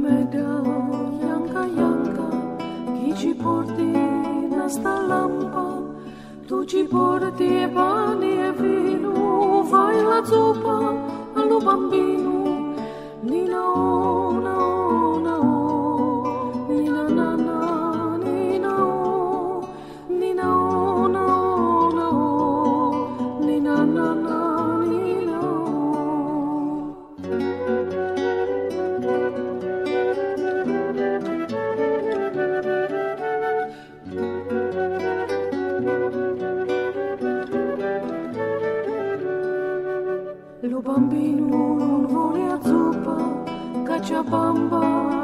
media, Ianca, Ianca, chi ci porti da sta lampa? Tu ci porti e pani e vino, fai la zuppa allo bambino. Nina oh, na oh, na oh, Nina na na, Nina oh, Nina oh, na oh, na oh, Nina na na, Nina oh. Lo bambino non vuole a zuppa, caccia bamba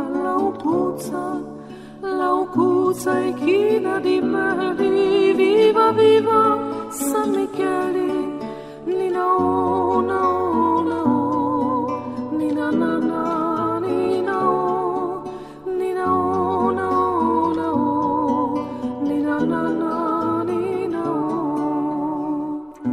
la ucuzza e china di meli, viva viva San Michele, Nina oh, na oh, na oh, Nina na na, Nina oh, Nina oh, na oh, na oh, Nina na na, Nina oh.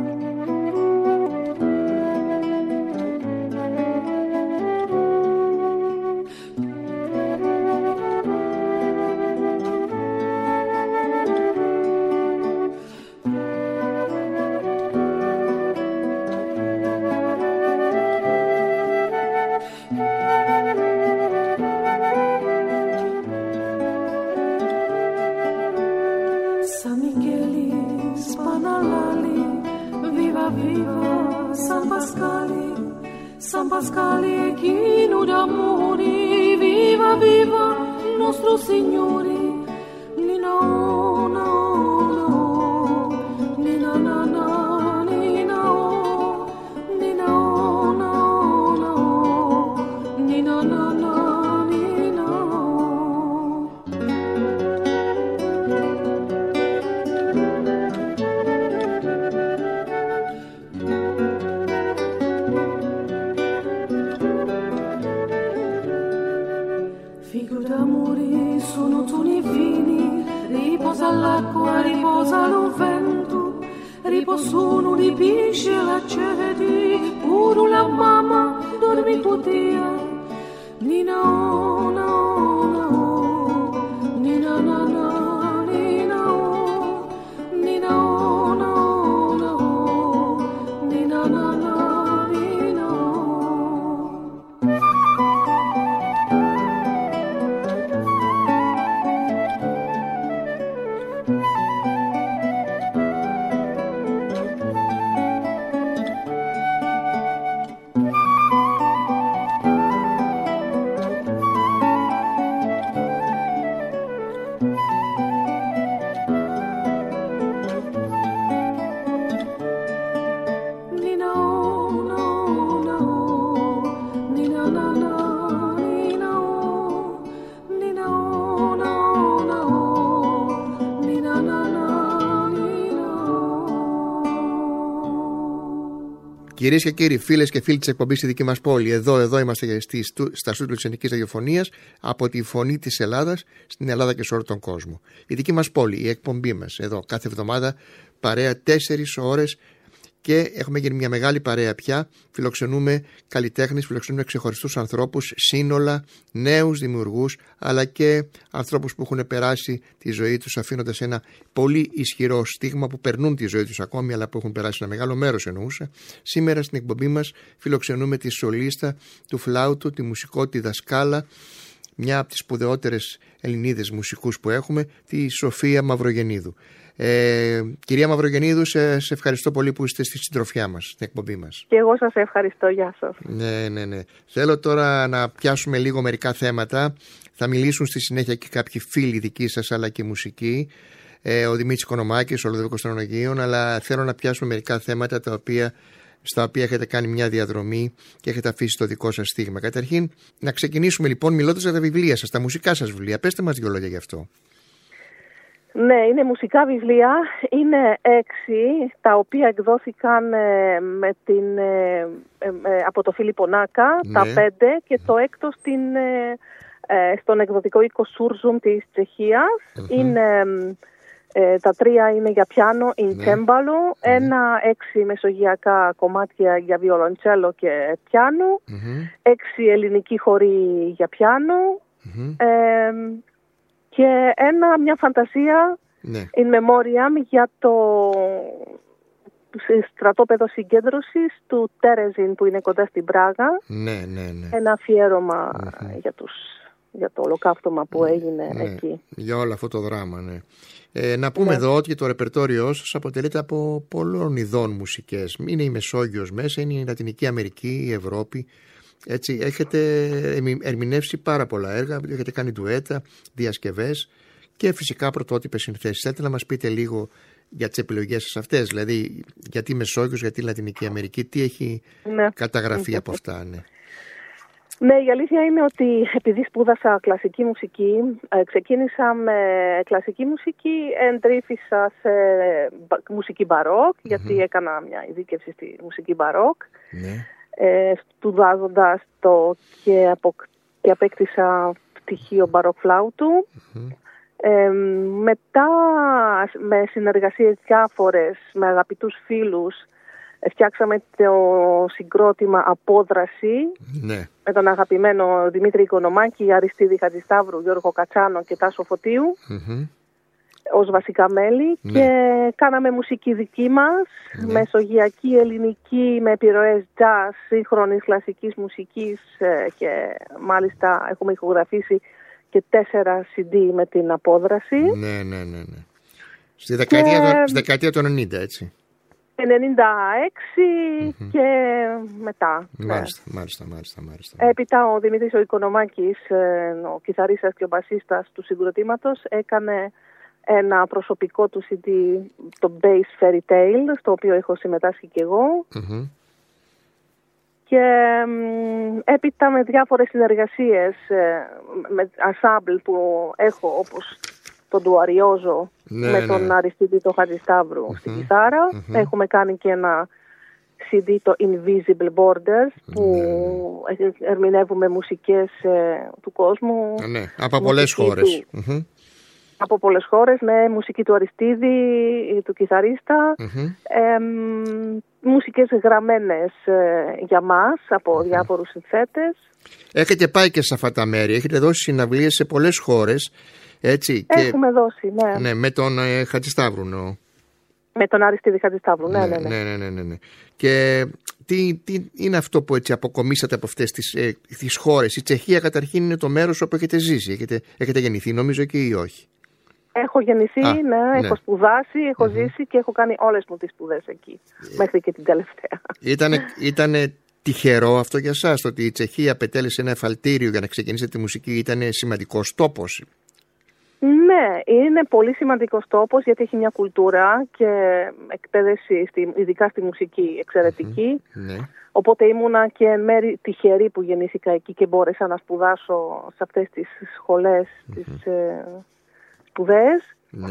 San Michele, Spanalali, viva viva San Pascale e chino d'amori, viva viva nostro Signore, Nina oh, na oh, na oh, Nina na na, Nina oh, Nina oh, na oh, na oh, Nina na na, Nina oh. Figo d'amore sono toni fini, riposa l'acqua, riposa lo vento, riposano di pisce l'accedi, pure la mamma dormi potea, Nina oh, na oh, na oh, Nina na na, Nina oh, Nina oh, na oh, na oh, Nina na na, Nina oh. Nina oh, na oh, na oh, Nina na na, Nina oh, Nina oh, na oh, na oh, Nina na na, Nina oh. Κυρίες και κύριοι, φίλες και φίλοι της εκπομπής στη δική μας πόλη, εδώ είμαστε στα στούντιο της Ελληνικής Ραδιοφωνίας, από τη Φωνή της Ελλάδας, στην Ελλάδα και σε όλο τον κόσμο. Η δική μας πόλη, η εκπομπή μας, εδώ κάθε εβδομάδα, παρέα 4 ώρες, και έχουμε γίνει μια μεγάλη παρέα πια. Φιλοξενούμε καλλιτέχνες, φιλοξενούμε ξεχωριστούς ανθρώπους, σύνολα, νέους δημιουργούς, αλλά και ανθρώπους που έχουν περάσει τη ζωή τους αφήνοντας ένα πολύ ισχυρό στίγμα, που περνούν τη ζωή τους ακόμη, αλλά που έχουν περάσει ένα μεγάλο μέρος, εννοούσα. Σήμερα στην εκπομπή μας φιλοξενούμε τη σολίστα του φλάουτου, τη μουσικό, τη δασκάλα, μια από τις σπουδαιότερες Ελληνίδες μουσικούς που έχουμε, τη Σοφία Μαυρογεννίδου. Κυρία Μαυρογεννίδου, σε ευχαριστώ πολύ που είστε στη συντροφιά μας, στην εκπομπή μας. Και εγώ σας ευχαριστώ, γεια σας. Ναι. Θέλω τώρα να πιάσουμε λίγο μερικά θέματα. Θα μιλήσουν στη συνέχεια και κάποιοι φίλοι δικοί σας, αλλά και μουσικοί. Ο Δημήτρης Κονομάκης, ο Λουδοβίκος των Αγίων, αλλά θέλω να πιάσουμε μερικά θέματα στα οποία έχετε κάνει μια διαδρομή και έχετε αφήσει το δικό σας στίγμα. Καταρχήν, να ξεκινήσουμε λοιπόν μιλώντας για τα βιβλία σας, τα μουσικά σας βιβλία. Πέστε μας 2 λόγια γι' αυτό. Ναι, είναι μουσικά βιβλία. Είναι 6, τα οποία εκδόθηκαν από το Φίλιππο Νάκα, ναι. Τα 5 και το 6 στον εκδοτικό οίκο Σούρζουμ της Τσεχίας. Είναι Τα 3 είναι για πιάνο, τσέμπαλο, 6 μεσογειακά κομμάτια για βιολοντσέλο και πιάνο, 6 ελληνικοί χοροί για πιάνο και μια φαντασία in memoriam για το στρατόπεδο συγκέντρωσης του Τέρεζιν που είναι κοντά στην Πράγα. Ένα αφιέρωμα για το ολοκαύτωμα που έγινε εκεί. Για όλο αυτό το δράμα, να πούμε εδώ ότι το ρεπερτόριό σας αποτελείται από πολλών ειδών μουσικές. Είναι η Μεσόγειος μέσα, είναι η Λατινική Αμερική, η Ευρώπη. Έτσι, έχετε ερμηνεύσει πάρα πολλά έργα, έχετε κάνει ντουέτα, διασκευές και φυσικά πρωτότυπες συνθέσεις. Θέλετε να μας πείτε λίγο για τις επιλογές σας αυτές, δηλαδή γιατί Μεσόγειος, γιατί Λατινική Αμερική, τι έχει καταγραφεί από αυτά? Ναι, η αλήθεια είναι ότι επειδή σπούδασα κλασική μουσική, ξεκίνησα με κλασική μουσική, εντρύφησα σε μουσική μπαρόκ, γιατί έκανα μια ειδίκευση στη μουσική μπαρόκ, σπουδάζοντας το και απέκτησα πτυχίο μπαρόκ φλάουτου. Μετά με συνεργασίες διάφορες, με αγαπητούς φίλους, φτιάξαμε το συγκρότημα Απόδραση με τον αγαπημένο Δημήτρη Οικονομάκη, Αριστίδη Χατζησταύρου, Γιώργο Κατσάνο και Τάσο Φωτίου ως βασικά μέλη και κάναμε μουσική δική μας, μεσογειακή, ελληνική, με επιρροές jazz, σύγχρονης κλασικής μουσικής και μάλιστα έχουμε ηχογραφήσει και 4 CD με την Απόδραση. Ναι. Στη δεκαετία του 90, έτσι. 96 και μετά. Μάλιστα. Έπειτα ο Δημήτρης ο Οικονομάκης, ο κιθαρίστας και ο μπασίστας του συγκροτήματος, έκανε ένα προσωπικό του CD, το Bass Fairy Tale, στο οποίο έχω συμμετάσχει και εγώ. Και έπειτα με διάφορες συνεργασίες με ensemble που έχω, όπως τον Ντουαριόζο με τον Αριστίδη το Χατζησταύρου στην κιθάρα. Έχουμε κάνει και ένα CD, το Invisible Borders, που ερμηνεύουμε μουσικές του κόσμου. Από πολλές χώρες. Από πολλές χώρες, μουσική του Αριστίδη, του κιθαρίστα, μουσικές γραμμένες για μας από διάφορους συνθέτες. Έχετε πάει και σε αυτά τα μέρη, έχετε δώσει συναυλίες σε πολλές χώρες, έτσι. Έχουμε δώσει, ναι. Με τον Χατζησταύρου, Με τον Αριστίδη Χατζησταύρου, ναι. Και τι είναι αυτό που έτσι αποκομίσατε από αυτές τις χώρες? Η Τσεχία καταρχήν είναι το μέρος όπου έχετε ζήσει, έχετε γεννηθεί νομίζω εκεί ή όχι? Έχω γεννηθεί, έχω σπουδάσει, έχω ζήσει και έχω κάνει όλες μου τις σπουδές εκεί, μέχρι και την τελευταία. Ήτανε τυχερό αυτό για σας, το ότι η Τσεχία απετέλεσε ένα εφαλτήριο για να ξεκινήσετε τη μουσική? Ήτανε σημαντικός τόπος? Ναι, είναι πολύ σημαντικός τόπος γιατί έχει μια κουλτούρα και εκπαίδευση, ειδικά στη μουσική, εξαιρετική. Οπότε ήμουνα και μέρη τυχερή που γεννήθηκα εκεί και μπόρεσα να σπουδάσω σε αυτές τις σχολές, τις σπουδές.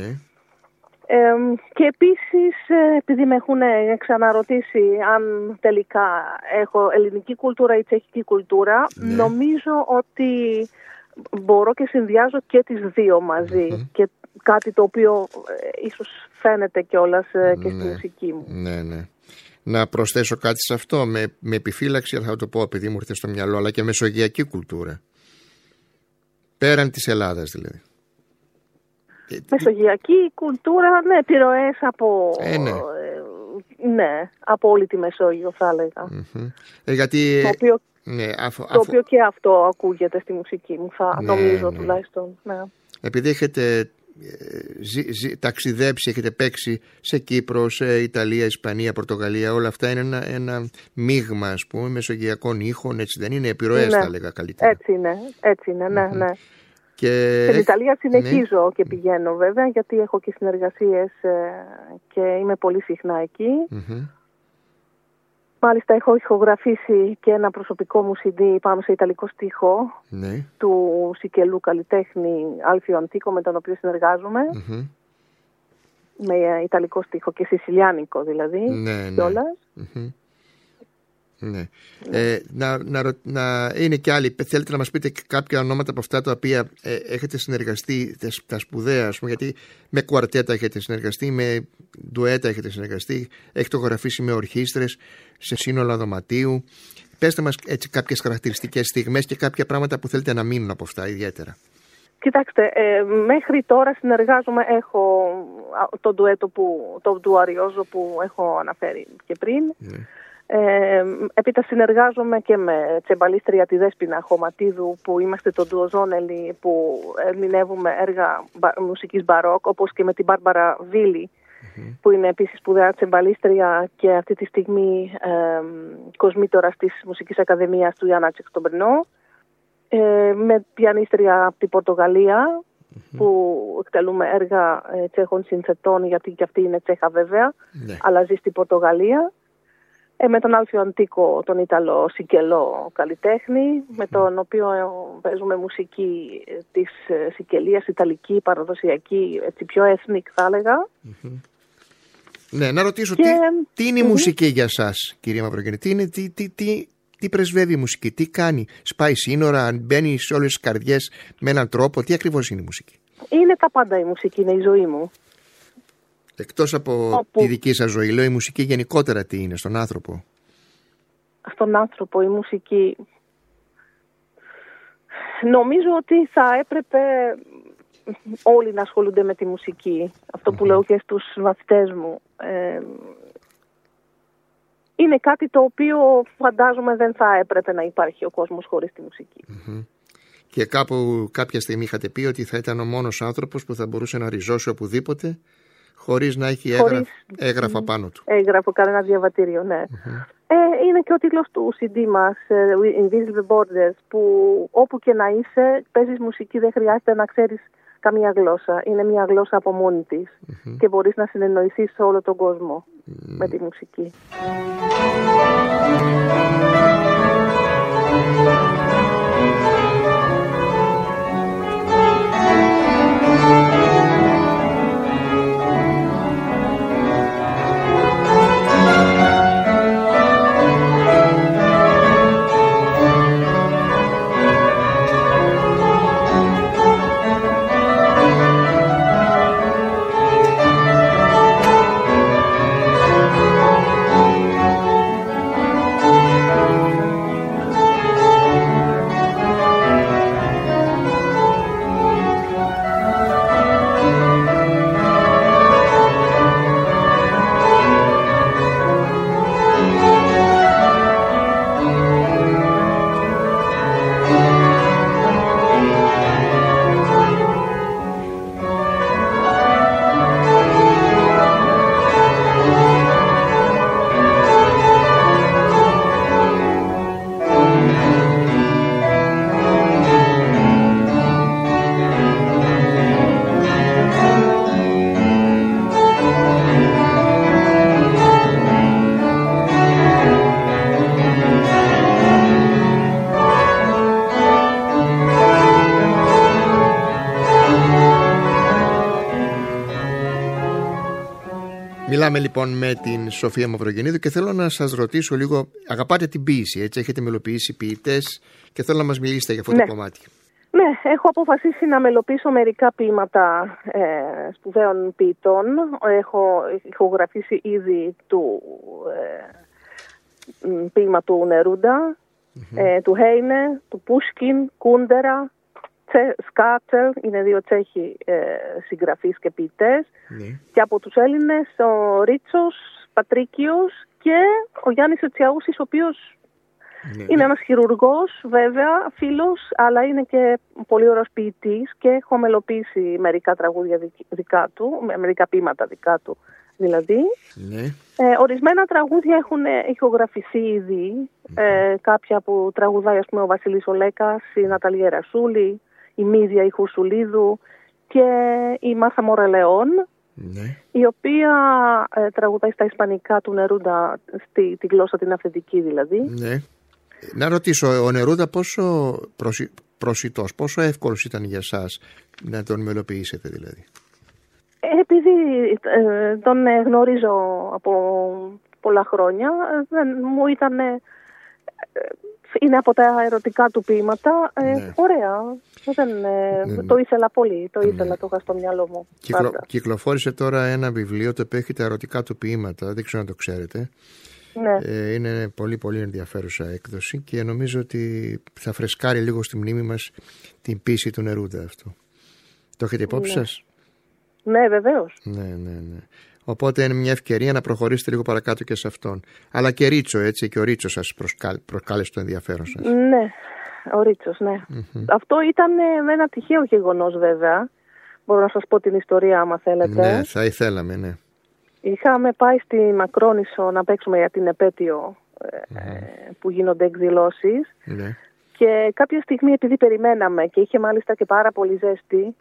Και επίσης, επειδή με έχουν ξαναρωτήσει αν τελικά έχω ελληνική κουλτούρα ή τσεχική κουλτούρα, νομίζω ότι μπορώ και συνδυάζω και τις δύο μαζί. Και κάτι το οποίο ίσως φαίνεται κιόλας και στη μουσική μου. Ναι. Να προσθέσω κάτι σε αυτό, με επιφύλαξη θα το πω επειδή μου ήρθε στο μυαλό, αλλά και μεσογειακή κουλτούρα. Πέραν της Ελλάδας δηλαδή. Μεσογειακή κουλτούρα, επιρροές από... από όλη τη Μεσόγειο θα έλεγα. Γιατί... Το οποίο και αυτό ακούγεται στη μουσική μου, νομίζω τουλάχιστον. Επειδή έχετε ταξιδέψει, έχετε παίξει σε Κύπρο, σε Ιταλία, Ισπανία, Πορτογαλία, όλα αυτά είναι ένα μείγμα, ας πούμε, μεσογειακών ήχων, έτσι δεν είναι? Επιρροές θα έλεγα καλύτερα. Έτσι είναι, ναι. Και στην Ιταλία συνεχίζω και πηγαίνω βέβαια, γιατί έχω και συνεργασίες και είμαι πολύ συχνά εκεί. Μάλιστα έχω ηχογραφήσει και ένα προσωπικό μου CD πάνω σε ιταλικό στίχο του Σικελού καλλιτέχνη Άλφιο Αντίκο, με τον οποίο συνεργάζομαι. Με ιταλικό στίχο και σισιλιάνικο δηλαδή κιόλας. Ναι. Να είναι και άλλοι. Θέλετε να μας πείτε κάποια ονόματα από αυτά τα οποία έχετε συνεργαστεί, τα σπουδαία, ας πούμε, γιατί με κουαρτέτα έχετε συνεργαστεί, με ντουέτα έχετε συνεργαστεί, έχετε γραφήσει με ορχήστρες, σε σύνολα δωματίου. Πέστε μας έτσι κάποιες χαρακτηριστικές στιγμές και κάποια πράγματα που θέλετε να μείνουν από αυτά ιδιαίτερα. Κοιτάξτε, μέχρι τώρα συνεργάζομαι, έχω το ντουέτο το ντουαριόζο που έχω αναφέρει και πριν. Ναι. Έπειτα συνεργάζομαι και με τσεμπαλίστρια τη Δέσποινα Χωματίδου, που είμαστε το ντουοζόνελι που ερμηνεύουμε έργα μουσικής μπαρόκ, όπως και με την Μπάρμπαρα Βίλη, που είναι επίσης σπουδαία τσεμπαλίστρια και αυτή τη στιγμή κοσμήτορας της Μουσικής Ακαδημίας του Ιάννα Τσεχτομπρνό. Με πιανίστρια από την Πορτογαλία, που εκτελούμε έργα Τσέχων συνθετών, γιατί και αυτή είναι Τσέχα βέβαια, αλλά ζει στην Πορτογαλία. Με τον Άλφιο Αντίκο, τον Ιταλό Σικελό καλλιτέχνη, με τον οποίο παίζουμε μουσική της Σικελίας, ιταλική, παραδοσιακή, έτσι πιο ethnic θα έλεγα. Ναι, να ρωτήσω, τι είναι η μουσική για σας, κυρία Μαυρογεννή, τι πρεσβεύει η μουσική, τι κάνει, σπάει σύνορα, αν μπαίνει σε όλες τις καρδιές με έναν τρόπο, τι ακριβώς είναι η μουσική? Είναι τα πάντα η μουσική, είναι η ζωή μου. Εκτός από τη δική σας ζωή, λέω, η μουσική γενικότερα τι είναι στον άνθρωπο? Στον άνθρωπο η μουσική, νομίζω ότι θα έπρεπε όλοι να ασχολούνται με τη μουσική. Αυτό που λέω και στους μαθητές μου. Είναι κάτι το οποίο φαντάζομαι δεν θα έπρεπε να υπάρχει ο κόσμος χωρίς τη μουσική. Και κάποια στιγμή είχατε πει ότι θα ήταν ο μόνος άνθρωπος που θα μπορούσε να ριζώσει οπουδήποτε χωρίς να έχει έγγραφα πάνω του. Έγγραφο, κανένα διαβατήριο, ναι. Είναι και ο τίτλος του CD μας, Invisible Borders, που όπου και να είσαι, παίζεις μουσική, δεν χρειάζεται να ξέρεις καμία γλώσσα. Είναι μια γλώσσα από μόνη της και μπορείς να συνεννοηθείς σε όλο τον κόσμο με τη μουσική. Μιλάμε λοιπόν με την Σοφία Μαυρογεννίδου και θέλω να σας ρωτήσω λίγο, αγαπάτε την ποίηση, έτσι, έχετε μελοποιήσει ποιητές και θέλω να μας μιλήσετε για αυτό το κομμάτι. Ναι, έχω αποφασίσει να μελοποιήσω μερικά ποίηματα σπουδαίων ποιητών. Έχω ηχογραφήσει ήδη ποίημα του Νερούντα, του Χέινε, του Πούσκιν, Κούντερα, Σκάτσελ, είναι δύο Τσέχοι συγγραφείς και ποιητές. Και από τους Έλληνες ο Ρίτσος Πατρίκιος και ο Γιάννης Ετσιαούσης, ο οποίος είναι ένας χειρουργός βέβαια, φίλος, αλλά είναι και πολύ ωραίος ποιητής και έχω μελοποιήσει μερικά τραγούδια δικά του, μερικά ποίηματα δικά του δηλαδή. Ορισμένα τραγούδια έχουν ηχογραφηθεί ήδη, κάποια που τραγουδάει ας πούμε ο Βασίλης Ολέκας, η Ναταλία Ρασούλη, η Μύδια η Χουρσουλίδου και η Μάθα Μορελεόν, η οποία τραγουδάει στα ισπανικά του Νερούντα, τη γλώσσα την αυθεντική δηλαδή. Να ρωτήσω, ο Νερούντα πόσο προσιτός, πόσο εύκολος ήταν για σας να τον μελοποιήσετε δηλαδή? Επειδή τον γνωρίζω από πολλά χρόνια, μου ήταν είναι από τα ερωτικά του ποίηματα. Ωραία. Το ήθελα πολύ. Το είχα στο μυαλό μου. Κυκλοφόρησε τώρα ένα βιβλίο το οποίο έχει τα ερωτικά του ποίηματα. Δεν ξέρω αν το ξέρετε. Ναι. Είναι πολύ πολύ ενδιαφέρουσα έκδοση και νομίζω ότι θα φρεσκάρει λίγο στη μνήμη μας την ποίηση του Νερούντα αυτό. Το έχετε υπόψη σας? Ναι, βεβαίως. Ναι. Οπότε είναι μια ευκαιρία να προχωρήσετε λίγο παρακάτω και σε αυτόν. Αλλά και Ρίτσο, έτσι, και ο Ρίτσος σας προκάλεσε το ενδιαφέρον σας. Ναι, ο Ρίτσος, ναι. Αυτό ήταν με ένα τυχαίο γεγονός βέβαια. Μπορώ να σας πω την ιστορία άμα θέλετε. Ναι, θα ήθελαμε, ναι. Είχαμε πάει στη Μακρόνισσο να παίξουμε για την επέτειο που γίνονται εκδηλώσεις. Ναι. Και κάποια στιγμή, επειδή περιμέναμε και είχε μάλιστα και πάρα πολύ ζέστη,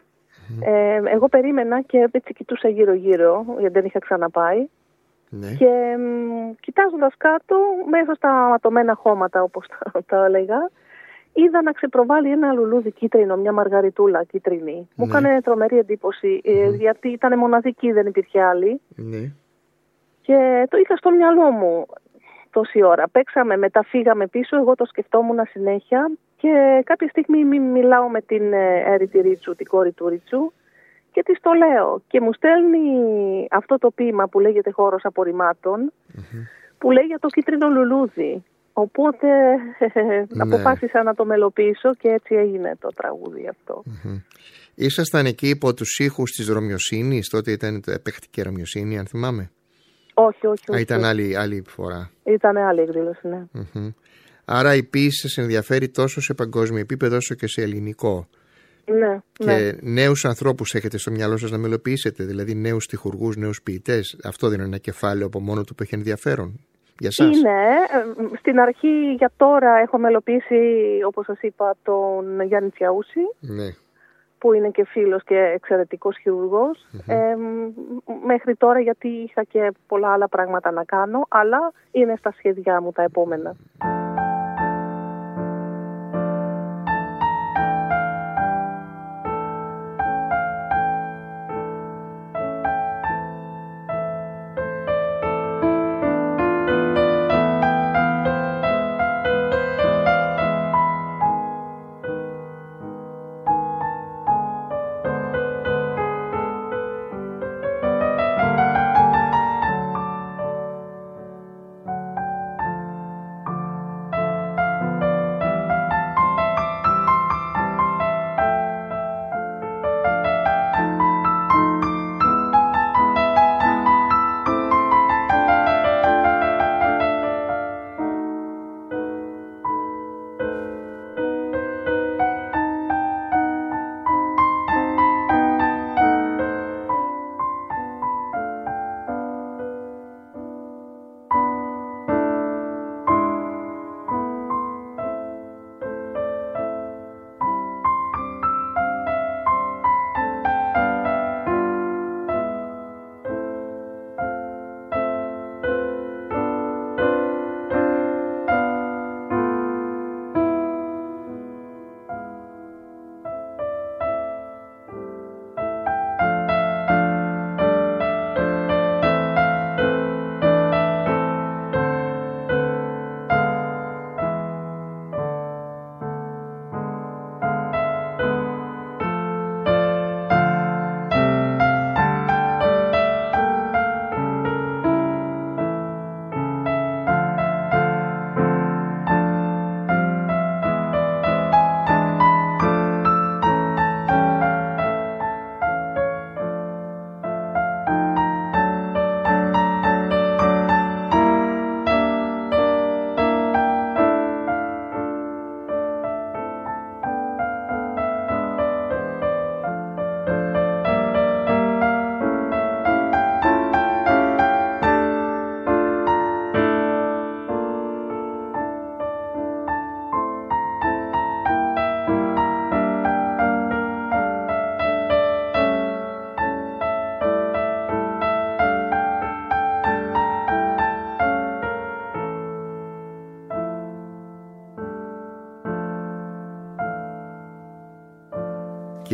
εγώ περίμενα και έτσι κοιτούσα γύρω-γύρω, γιατί δεν είχα ξαναπάει. Ναι. Και κοιτάζοντας κάτω, μέσα στα ματωμένα χώματα, όπως τα έλεγα, είδα να ξεπροβάλλει ένα λουλούδι κίτρινο, μια μαργαριτούλα κίτρινη. Μου έκανε τρομερή εντύπωση, γιατί ήταν μοναδική, δεν υπήρχε άλλη. Ναι. Και το είχα στο μυαλό μου τόση ώρα. Παίξαμε, μετά φύγαμε πίσω, εγώ το σκεφτόμουν συνέχεια και κάποια στιγμή μιλάω με την αίρητη Ρίτσου, την κόρη του Ρίτσου, και της το λέω. Και μου στέλνει αυτό το ποίημα που λέγεται «Χώρος απορριμμάτων», που λέει για το κίτρινο λουλούδι. Οπότε αποφάσισα να το μελοποιήσω και έτσι έγινε το τραγούδι αυτό. Ήσασταν εκεί υπό τους ήχους της Ρωμιοσύνης, τότε ήταν παίχτηκε Ρωμιοσύνη, αν θυμάμαι. Όχι. Ήταν άλλη φορά. Ήταν άλλη εκδήλωση, ναι. Άρα η ποίηση σας ενδιαφέρει τόσο σε παγκόσμιο επίπεδο όσο και σε ελληνικό. Ναι. Και νέους ανθρώπους έχετε στο μυαλό σας να μελοποιήσετε, δηλαδή νέους στιχουργούς, νέους ποιητές. Αυτό δεν είναι ένα κεφάλαιο από μόνο του που έχει ενδιαφέρον για σας? Είναι. Στην αρχή για τώρα έχω μελοποιήσει, όπως σας είπα, τον Γιάννη Τσιαούση. Ναι. Που είναι και φίλος και εξαιρετικός χειρουργός. Μέχρι τώρα, γιατί είχα και πολλά άλλα πράγματα να κάνω, αλλά είναι στα σχέδιά μου τα επόμενα.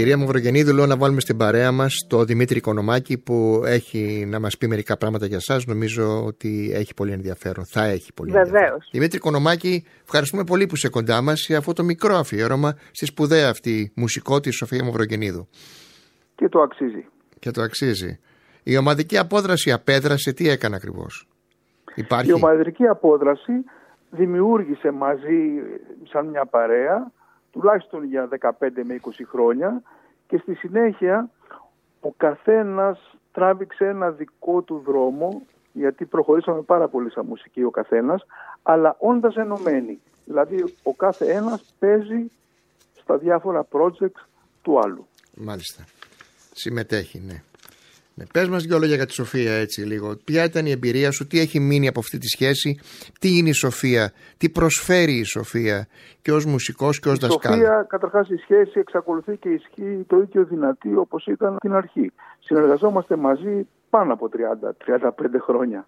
κυρία Μαυρογεννίδου, λέω να βάλουμε στην παρέα μας το Δημήτρη Οικονομάκη, που έχει να μας πει μερικά πράγματα για εσάς. Νομίζω ότι έχει πολύ ενδιαφέρον. Θα έχει πολύ ενδιαφέρον. Δημήτρη Οικονομάκη, ευχαριστούμε πολύ που είσαι κοντά μας για αυτό το μικρό αφιέρωμα στη σπουδαία αυτή μουσικό της Σοφία Μαυρογεννίδου. Και το αξίζει. Και το αξίζει. Η ομαδική απόδραση απέδρασε, τι έκανε ακριβώς? Υπάρχει? Η ομαδική απόδραση δημιούργησε μαζί σαν μια παρέα τουλάχιστον για 15 με 20 χρόνια και στη συνέχεια ο καθένας τράβηξε ένα δικό του δρόμο, γιατί προχωρήσαμε πάρα πολύ σαν μουσική ο καθένας, αλλά όντας ενωμένοι. Δηλαδή ο κάθε ένας παίζει στα διάφορα projects του άλλου. Μάλιστα. Συμμετέχει, ναι. Πες μας δυο λόγια για τη Σοφία, έτσι λίγο. Ποια ήταν η εμπειρία σου, τι έχει μείνει από αυτή τη σχέση, τι είναι η Σοφία, τι προσφέρει η Σοφία και ως μουσικός και ως δασκάλα? Η Σοφία, καταρχάς, η σχέση εξακολουθεί και ισχύει το ίδιο δυνατή όπως ήταν στην αρχή. Συνεργαζόμαστε μαζί πάνω από 30-35 χρόνια.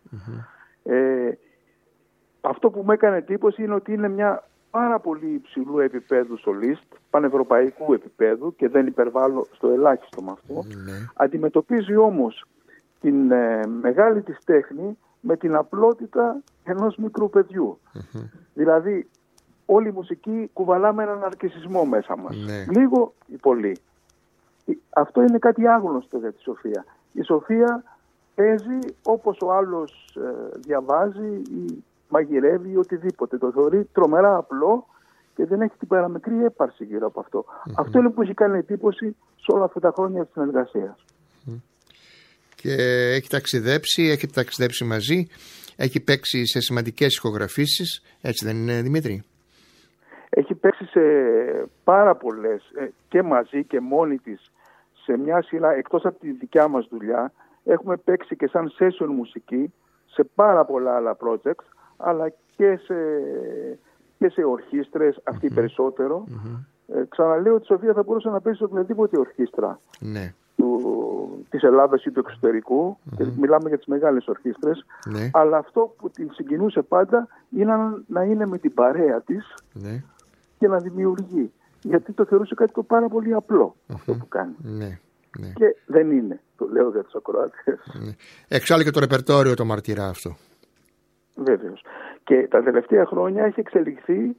Αυτό που μου έκανε εντύπωση είναι ότι είναι μια πάρα πολύ υψηλού επίπεδου σολίστ, πανευρωπαϊκού επίπεδου, και δεν υπερβάλλω στο ελάχιστο με αυτό. Αντιμετωπίζει όμως την μεγάλη της τέχνη με την απλότητα ενός μικρού παιδιού. Δηλαδή όλη η μουσική κουβαλάμε έναν αρκισισμό μέσα μας. Λίγο ή πολύ. Αυτό είναι κάτι άγνωστο για τη Σοφία. Η Σοφία παίζει όπως ο άλλος διαβάζει ή μαγειρεύει ή οτιδήποτε. Το θεωρεί τρομερά απλό και δεν έχει την παραμικρή έπαρση γύρω από αυτό. Αυτό είναι που έχει κάνει εντύπωση σε όλα αυτά τα χρόνια της συνεργασίας. Και έχει ταξιδέψει μαζί, έχει παίξει σε σημαντικές ηχογραφήσεις, έτσι δεν είναι, Δημήτρη? Έχει παίξει σε πάρα πολλές και μαζί και μόνη της σε μια σειρά, εκτός από τη δικιά μας δουλειά. Έχουμε παίξει και σαν session μουσική σε πάρα πολλά άλλα projects, αλλά και σε ορχήστρες, αυτή περισσότερο. Ξαναλέω ότι η Σοφία θα μπορούσε να παίξει σε οποιαδήποτε ορχήστρα της Ελλάδας ή του εξωτερικού, και μιλάμε για τις μεγάλες ορχήστρες, αλλά αυτό που την συγκινούσε πάντα είναι να είναι με την παρέα της και να δημιουργεί, γιατί το θεωρούσε κάτι το πάρα πολύ απλό αυτό που κάνει. Και δεν είναι, το λέω για τους ακροατές. Εξάλλου και το ρεπερτόριο το μαρτυρά αυτό. Βέβαιος. Και τα τελευταία χρόνια έχει εξελιχθεί,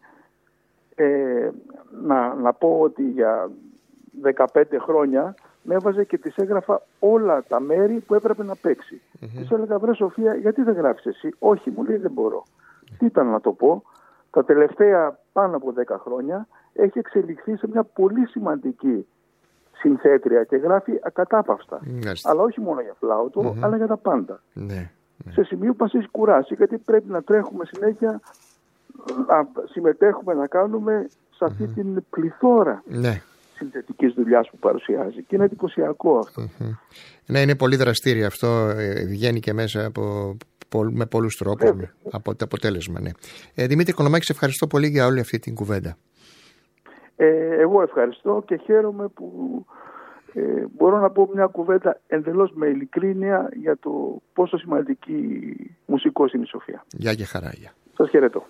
να πω ότι για 15 χρόνια με έβαζε και της έγραφα όλα τα μέρη που έπρεπε να παίξει. Της έλεγα, βρε Σοφία, γιατί δεν γράφεις εσύ? Όχι, μου λέει, δεν μπορώ. Τι ήταν να το πω? Τα τελευταία πάνω από 10 χρόνια έχει εξελιχθεί σε μια πολύ σημαντική συνθέτρια και γράφει ακατάπαυστα. Αλλά όχι μόνο για φλάουτο, αλλά για τα πάντα. Σε σημείο που μας έχει κουράσει, γιατί πρέπει να τρέχουμε συνέχεια, να συμμετέχουμε, να κάνουμε σε αυτή την πληθώρα συνθετικής δουλειάς που παρουσιάζει. Και είναι εντυπωσιακό αυτό. Ναι, είναι πολύ δραστήριο αυτό, βγαίνει και μέσα με πολλούς τρόπους από το αποτέλεσμα. Δημήτρη Οικονομάκη, σε ευχαριστώ πολύ για όλη αυτή την κουβέντα. Εγώ ευχαριστώ και χαίρομαι που μπορώ να πω μια κουβέντα εντελώς με ειλικρίνεια για το πόσο σημαντική μουσικός είναι η Σοφία. Γεια και χαρά. Σας χαιρετώ.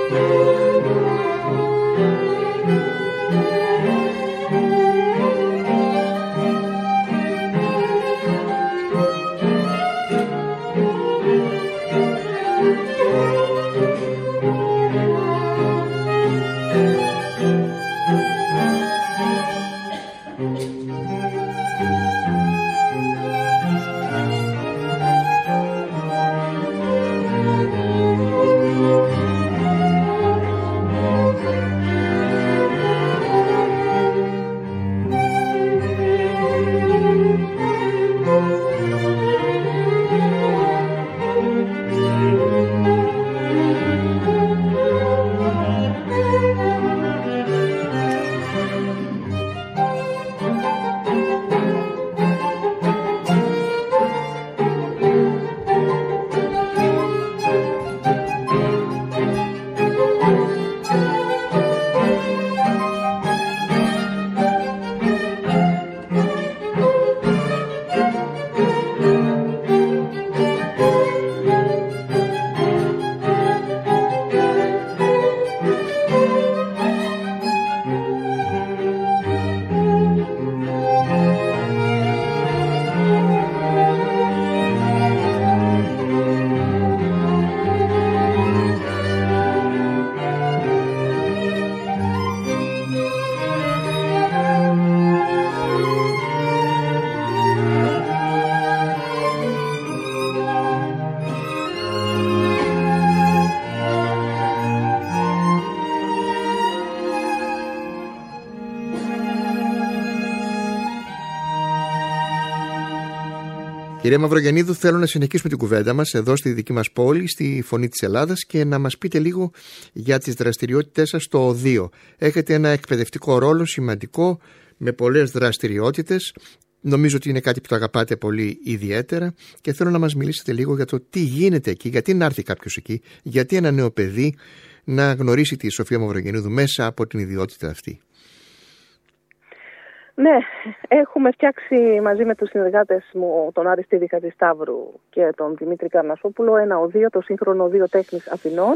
Κυρία Μαυρογεννίδου, θέλω να συνεχίσουμε την κουβέντα μας εδώ στη δική μας πόλη, στη Φωνή της Ελλάδας, και να μας πείτε λίγο για τις δραστηριότητές σας στο ΟΔΙΟ. Έχετε ένα εκπαιδευτικό ρόλο σημαντικό, με πολλές δραστηριότητες. Νομίζω ότι είναι κάτι που το αγαπάτε πολύ ιδιαίτερα και θέλω να μας μιλήσετε λίγο για το τι γίνεται εκεί, γιατί να έρθει κάποιος εκεί, γιατί ένα νέο παιδί να γνωρίσει τη Σοφία Μαυρογεννίδου μέσα από την ιδιότητα αυτή. Ναι, έχουμε φτιάξει μαζί με τους συνεργάτες μου, τον Αριστίδη Χατζησταύρου και τον Δημήτρη Καρνασόπουλο, ένα οδείο, το σύγχρονο οδείο τέχνης Αθηνών.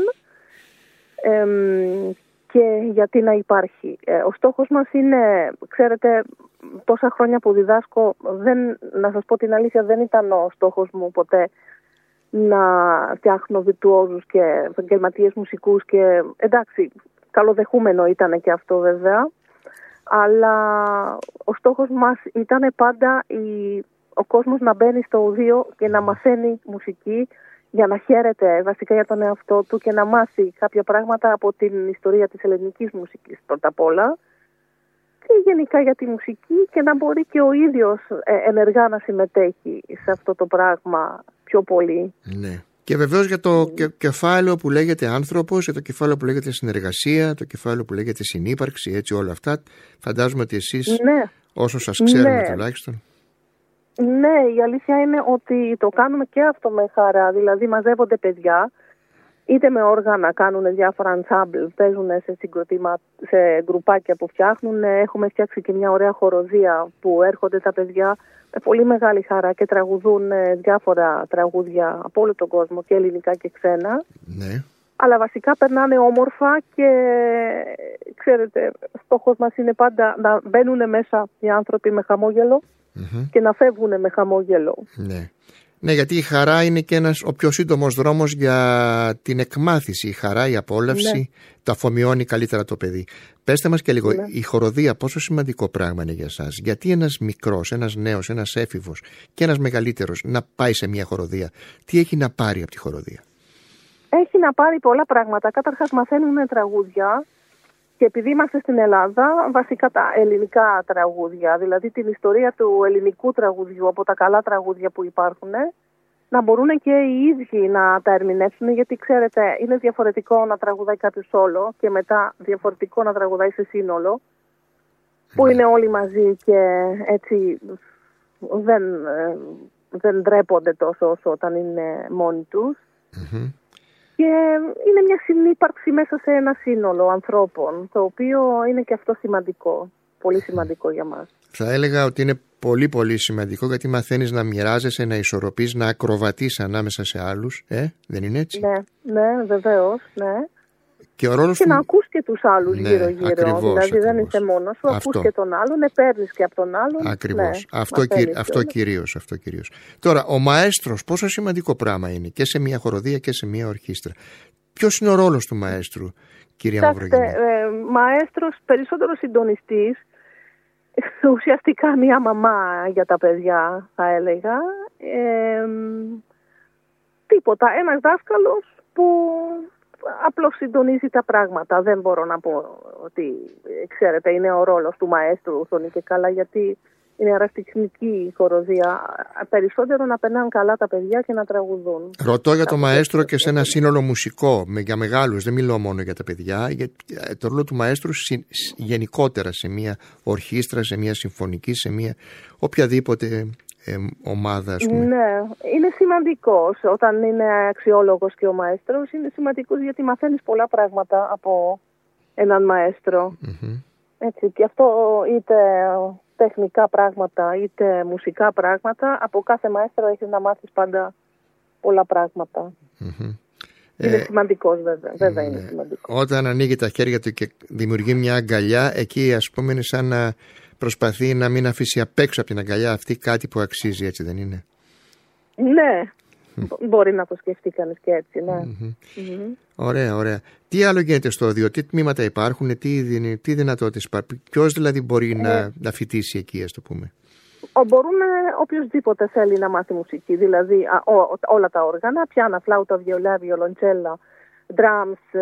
Και γιατί να υπάρχει. Ο στόχος μας είναι, ξέρετε, τόσα χρόνια που διδάσκω, να σας πω την αλήθεια, δεν ήταν ο στόχος μου ποτέ να φτιάχνω βιρτουόζους και επαγγελματίες μουσικούς και εντάξει, καλοδεχούμενο ήταν και αυτό βέβαια, αλλά ο στόχος μας ήταν πάντα ο κόσμος να μπαίνει στο οδείο και να μαθαίνει μουσική για να χαίρεται βασικά για τον εαυτό του και να μάθει κάποια πράγματα από την ιστορία της ελληνικής μουσικής πρώτα απ' όλα και γενικά για τη μουσική και να μπορεί και ο ίδιος ενεργά να συμμετέχει σε αυτό το πράγμα πιο πολύ. Ναι. Και βεβαίως για το κεφάλαιο που λέγεται άνθρωπος, για το κεφάλαιο που λέγεται συνεργασία, το κεφάλαιο που λέγεται συνύπαρξη, έτσι όλα αυτά, φαντάζομαι ότι εσείς, ναι, όσο σας ξέρουμε τουλάχιστον. Ναι, η αλήθεια είναι ότι το κάνουμε και αυτό με χαρά. Δηλαδή μαζεύονται παιδιά, είτε με όργανα κάνουν διάφορα ensemble, παίζουν σε γκρουπάκια που φτιάχνουν. Έχουμε φτιάξει και μια ωραία χοροδία που έρχονται τα παιδιά με πολύ μεγάλη χαρά και τραγουδούν διάφορα τραγούδια από όλο τον κόσμο, και ελληνικά και ξένα. Ναι. Αλλά βασικά περνάνε όμορφα και ξέρετε, στόχος μας είναι πάντα να μπαίνουν μέσα οι άνθρωποι με χαμόγελο και να φεύγουν με χαμόγελο. Ναι. Ναι, γιατί η χαρά είναι και ο πιο σύντομος δρόμος για την εκμάθηση. Η χαρά, η απόλαυση, το αφομοιώνει καλύτερα το παιδί. Πέστε μας και λίγο, η χοροδία πόσο σημαντικό πράγμα είναι για εσάς? Γιατί ένας μικρός, ένας νέος, ένας έφηβος και ένας μεγαλύτερος να πάει σε μια χοροδία? Τι έχει να πάρει από τη χοροδία? Έχει να πάρει πολλά πράγματα. Καταρχάς μαθαίνουν τραγούδια. Και επειδή είμαστε στην Ελλάδα, βασικά τα ελληνικά τραγούδια, δηλαδή την ιστορία του ελληνικού τραγουδιού από τα καλά τραγούδια που υπάρχουν, να μπορούν και οι ίδιοι να τα ερμηνεύσουν, γιατί ξέρετε είναι διαφορετικό να τραγουδάει κάποιος σόλο και μετά διαφορετικό να τραγουδάει σε σύνολο, που είναι όλοι μαζί και έτσι δεν ντρέπονται τόσο όσο όταν είναι μόνοι τους. Και είναι μια συνύπαρξη μέσα σε ένα σύνολο ανθρώπων, το οποίο είναι και αυτό σημαντικό, πολύ σημαντικό για μας. Θα έλεγα ότι είναι πολύ πολύ σημαντικό, γιατί μαθαίνεις να μοιράζεσαι, να ισορροπείς, να ακροβατείς ανάμεσα σε άλλους, δεν είναι έτσι? Ναι, βεβαίως, ναι. Και να ακούς και τους άλλους γύρω-γύρω. Ακριβώς. Δεν είσαι μόνος σου, ακούς και τον άλλον, παίρνεις και από τον άλλον. Ακριβώς. Αυτό κυρίως. Τώρα, ο μαέστρος πόσο σημαντικό πράγμα είναι και σε μια χοροδία και σε μια ορχήστρα. Ποιος είναι ο ρόλος του μαέστρου, κυρία Μαυρογέννη? Μαέστρος, περισσότερο συντονιστής, ουσιαστικά μια μαμά για τα παιδιά, θα έλεγα. Τίποτα. Ένας δάσκαλος που απλώς συντονίζει τα πράγματα. Δεν μπορώ να πω ότι, ξέρετε, είναι ο ρόλος του μαέστρου, και καλά, γιατί είναι αεραστιχνική η χοροδία. Περισσότερο να περνάνε καλά τα παιδιά και να τραγουδούν. Ρωτώ για το μαέστρο και σε ένα σύνολο μουσικό, για μεγάλους, δεν μιλώ μόνο για τα παιδιά, για το ρόλο του μαέστρου γενικότερα σε μια ορχήστρα, σε μια συμφωνική, σε μια οποιαδήποτε ομάδα, ας πούμε. Ναι, είναι σημαντικός. Όταν είναι αξιόλογος και ο μαέστρος, είναι σημαντικός γιατί μαθαίνεις πολλά πράγματα από έναν μαέστρο. Έτσι, και αυτό είτε τεχνικά πράγματα είτε μουσικά πράγματα, από κάθε μαέστρο έχεις να μάθεις πάντα πολλά πράγματα. Είναι σημαντικός, βέβαια είναι σημαντικό. Όταν ανοίγει τα χέρια του και δημιουργεί μια αγκαλιά, εκεί ας πούμε είναι σαν να προσπαθεί να μην αφήσει απ' έξω από την αγκαλιά αυτή κάτι που αξίζει, έτσι δεν είναι? Ναι, μπορεί να το σκεφτεί κανείς και έτσι, ναι. Ωραία. Τι άλλο γίνεται στο οδείο, τι τμήματα υπάρχουν, τι δυνατότητες υπάρχουν, ποιος δηλαδή μπορεί να φοιτήσει εκεί, ας το πούμε? Μπορούν οποιοσδήποτε θέλει να μάθει μουσική, δηλαδή όλα τα όργανα, πιάνα, φλάουτα, βιολιά, βιολοντσέλα, drums,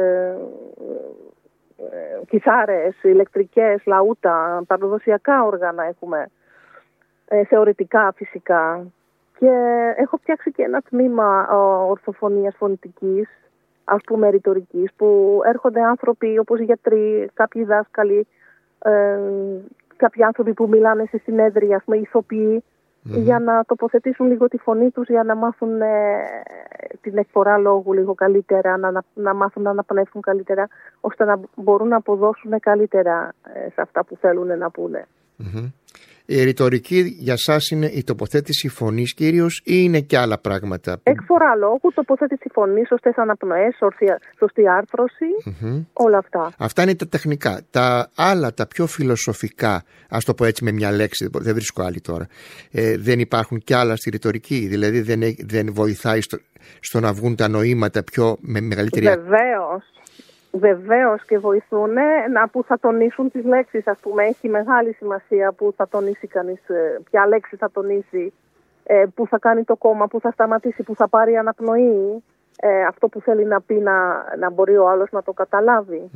κιθάρες, ηλεκτρικές, λαούτα, παραδοσιακά όργανα έχουμε, θεωρητικά φυσικά. Και έχω φτιάξει και ένα τμήμα ορθοφωνίας φωνητικής, ας πούμε ρητορικής, που έρχονται άνθρωποι όπως γιατροί, κάποιοι δάσκαλοι, κάποιοι άνθρωποι που μιλάνε σε συνέδρια, ας πούμε ηθοποιοί, για να τοποθετήσουν λίγο τη φωνή τους, για να μάθουν την εκφορά λόγου λίγο καλύτερα, να μάθουν να αναπνεύσουν καλύτερα, ώστε να μπορούν να αποδώσουν καλύτερα σε αυτά που θέλουν να πούνε. Η ρητορική για σας είναι η τοποθέτηση φωνής κυρίως ή είναι και άλλα πράγματα? Εκφορά λόγου, τοποθέτηση φωνής, σωστές αναπνοές, σωστή άρθρωση, όλα αυτά. Αυτά είναι τα τεχνικά. Τα άλλα, τα πιο φιλοσοφικά, ας το πω έτσι με μια λέξη, δεν βρίσκω άλλη τώρα, δεν υπάρχουν κι άλλα στη ρητορική? Δηλαδή δεν βοηθάει στο να βγουν τα νοήματα με μεγαλύτερη... Βεβαίως και βοηθούν που θα τονίσουν τις λέξεις, ας πούμε. Έχει μεγάλη σημασία που θα τονίσει κανείς, ποια λέξη θα τονίσει, που θα κάνει το κόμμα, που θα σταματήσει, που θα πάρει αναπνοή, αυτό που θέλει να πει να μπορεί ο άλλος να το καταλάβει.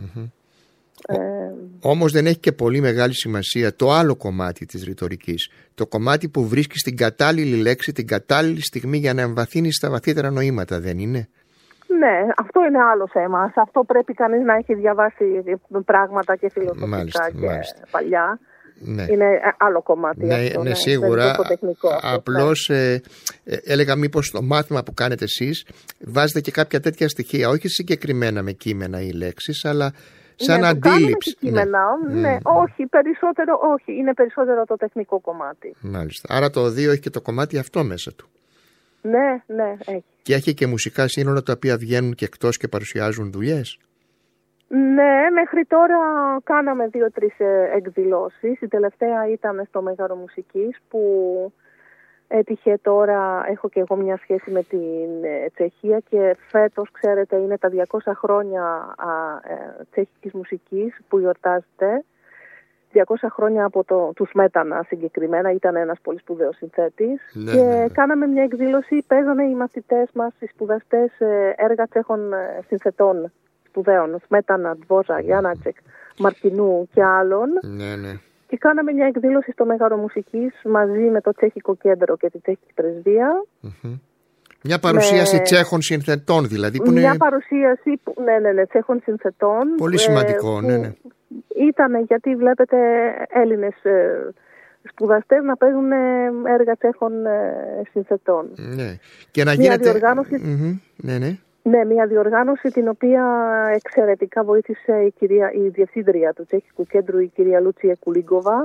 Όμως δεν έχει και πολύ μεγάλη σημασία το άλλο κομμάτι της ρητορικής, το κομμάτι που βρίσκεις την κατάλληλη λέξη την κατάλληλη στιγμή για να εμβαθύνεις τα βαθύτερα νοήματα, δεν είναι? Ναι, αυτό είναι άλλο θέμα. Σε αυτό πρέπει κανείς να έχει διαβάσει πράγματα και φιλοσοφικά και παλιά. Ναι. Είναι άλλο κομμάτι. Ναι, σίγουρα. Απλώς έλεγα μήπως στο μάθημα που κάνετε εσείς βάζετε και κάποια τέτοια στοιχεία, όχι συγκεκριμένα με κείμενα ή λέξεις, αλλά σαν αντίληψη. Όχι, περισσότερο όχι. Είναι περισσότερο το τεχνικό κομμάτι. Μάλιστα. Άρα το οδείο έχει και το κομμάτι αυτό μέσα του. Ναι, έχει. Και έχει και μουσικά σύνολα τα οποία βγαίνουν και εκτός και παρουσιάζουν δουλειές. Ναι, μέχρι τώρα κάναμε 2-3 εκδηλώσεις. Η τελευταία ήταν στο Μέγαρο Μουσικής, που έτυχε τώρα, έχω και εγώ μια σχέση με την Τσεχία και φέτος, ξέρετε, είναι τα 200 χρόνια τσεχικής μουσικής που γιορτάζεται. 200 χρόνια από του Σμέτανα συγκεκριμένα, ήταν ένας πολύ σπουδαίος συνθέτης. Και κάναμε μια εκδήλωση, παίζανε οι μαθητές μας, οι σπουδαστές, έργα Τσέχων συνθετών σπουδαίων, Σμέτανα, Ντβόζα, Γιάννατσεκ, Μαρτινού και άλλων. Και κάναμε μια εκδήλωση στο Μέγαρο Μουσικής μαζί με το Τσέχικο Κέντρο και τη Τσέχικη Πρεσβεία. Μια παρουσίαση Τσέχων συνθετών δηλαδή. Μια παρουσίαση, Τσέχων συνθετών. Πολύ σημαντικό, ναι. Ήτανε, γιατί βλέπετε Έλληνες σπουδαστές να παίζουν έργα Τσέχων συνθετών. Ναι. Και να γίνεται... διοργάνωση... Ναι, μια διοργάνωση την οποία εξαιρετικά βοήθησε η διευθύντρια του Τσέχικου Κέντρου, η κυρία Λούτσια Κουλίγκοβα.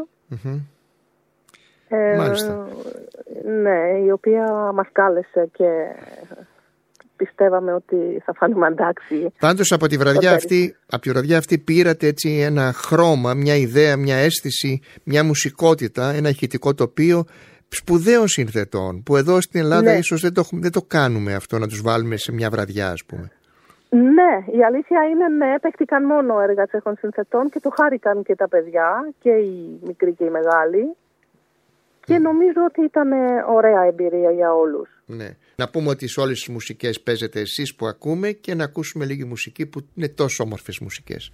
Μάλιστα. Ναι, η οποία μας κάλεσε πιστεύαμε ότι θα φάνουμε εντάξει. Πάντως από τη βραδιά αυτή πήρατε έτσι ένα χρώμα, μια ιδέα, μια αίσθηση, μια μουσικότητα, ένα ηχητικό τοπίο σπουδαίων συνθετών, που εδώ στην Ελλάδα ίσως δεν το κάνουμε αυτό, να τους βάλουμε σε μια βραδιά, ας πούμε. Ναι, η αλήθεια είναι παίχτηκαν μόνο έργα Τσέχων συνθετών και το χάρηκαν και τα παιδιά, και οι μικροί και οι μεγάλοι. Και νομίζω ότι ήταν ωραία εμπειρία για όλους. Ναι. Να πούμε ότι σε όλες τις μουσικές παίζετε εσείς που ακούμε, και να ακούσουμε λίγη μουσική που είναι τόσο όμορφες μουσικές.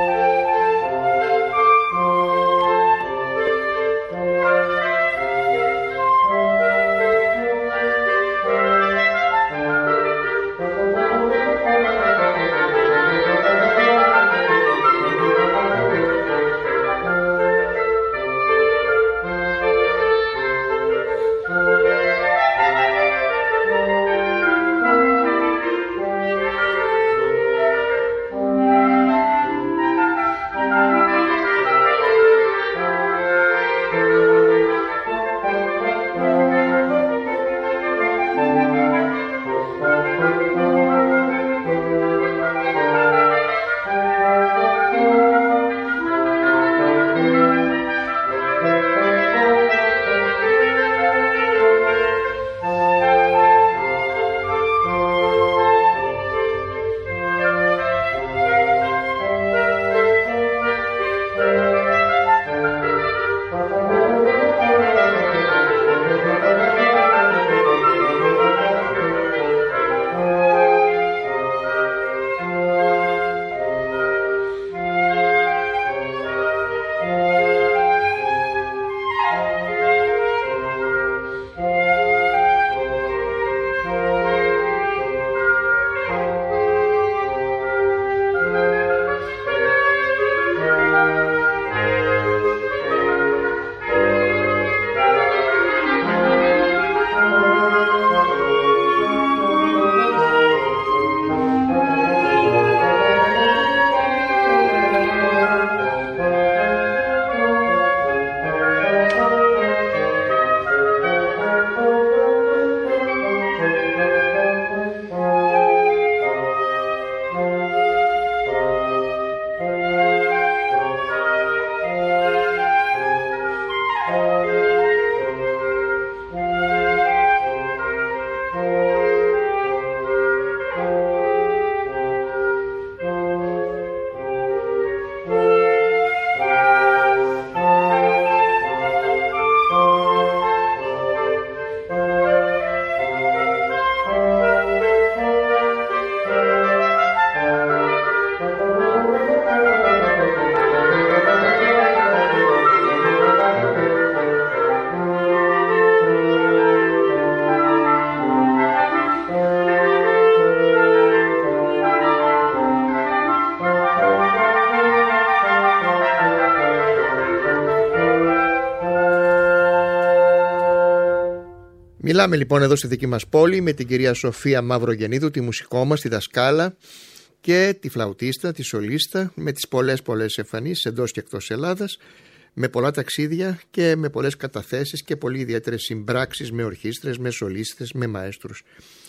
Μιλάμε λοιπόν εδώ στη δική μας πόλη με την κυρία Σοφία Μαυρογεννίδου, τη μουσικό μας, τη δασκάλα και τη φλαουτίστα, τη σολίστα, με τις πολλές εμφανίσεις εντός και εκτός Ελλάδας, με πολλά ταξίδια και με πολλές καταθέσεις και πολύ ιδιαίτερες συμπράξεις με ορχήστρες, με σολίστες, με μαέστρους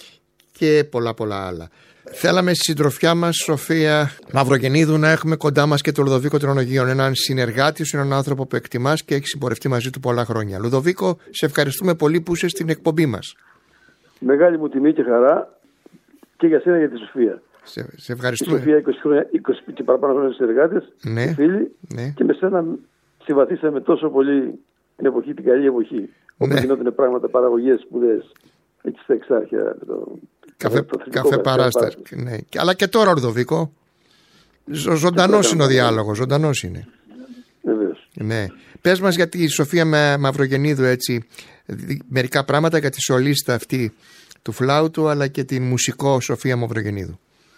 και πολλά άλλα. Θέλαμε στη συντροφιά μας, Σοφία Μαυρογεννίδου, να έχουμε κοντά μας και τον Λουδοβίκο Τρονογίων, έναν συνεργάτη σου, έναν άνθρωπο που εκτιμάς και έχει συμπορευτεί μαζί του πολλά χρόνια. Λουδοβίκο, σε ευχαριστούμε πολύ που είσαι στην εκπομπή μας. Μεγάλη μου τιμή και χαρά και για σένα και για τη Σοφία. Σε ευχαριστούμε. Η Σοφία 20 και παραπάνω χρόνια συνεργάτες, ναι, φίλοι, ναι. Και με σένα συμβαθήσαμε τόσο πολύ την εποχή, την καλή εποχή, όπου γινόταν πράγματα, παραγωγές σπουδαίες εκεί στα Εξάρχεια. Καφέ παράσταση. Ναι. Αλλά και τώρα, Λουδοβίκο, ζωντανός είναι ο διάλογος, ζωντανός είναι. Βεβαίως. Ναι. Πες μας για τη Σοφία Μαυρογεννίδου, έτσι, μερικά πράγματα για τη σολίστα αυτή του φλάουτου, αλλά και την μουσικό Σοφία Μαυρογεννίδου.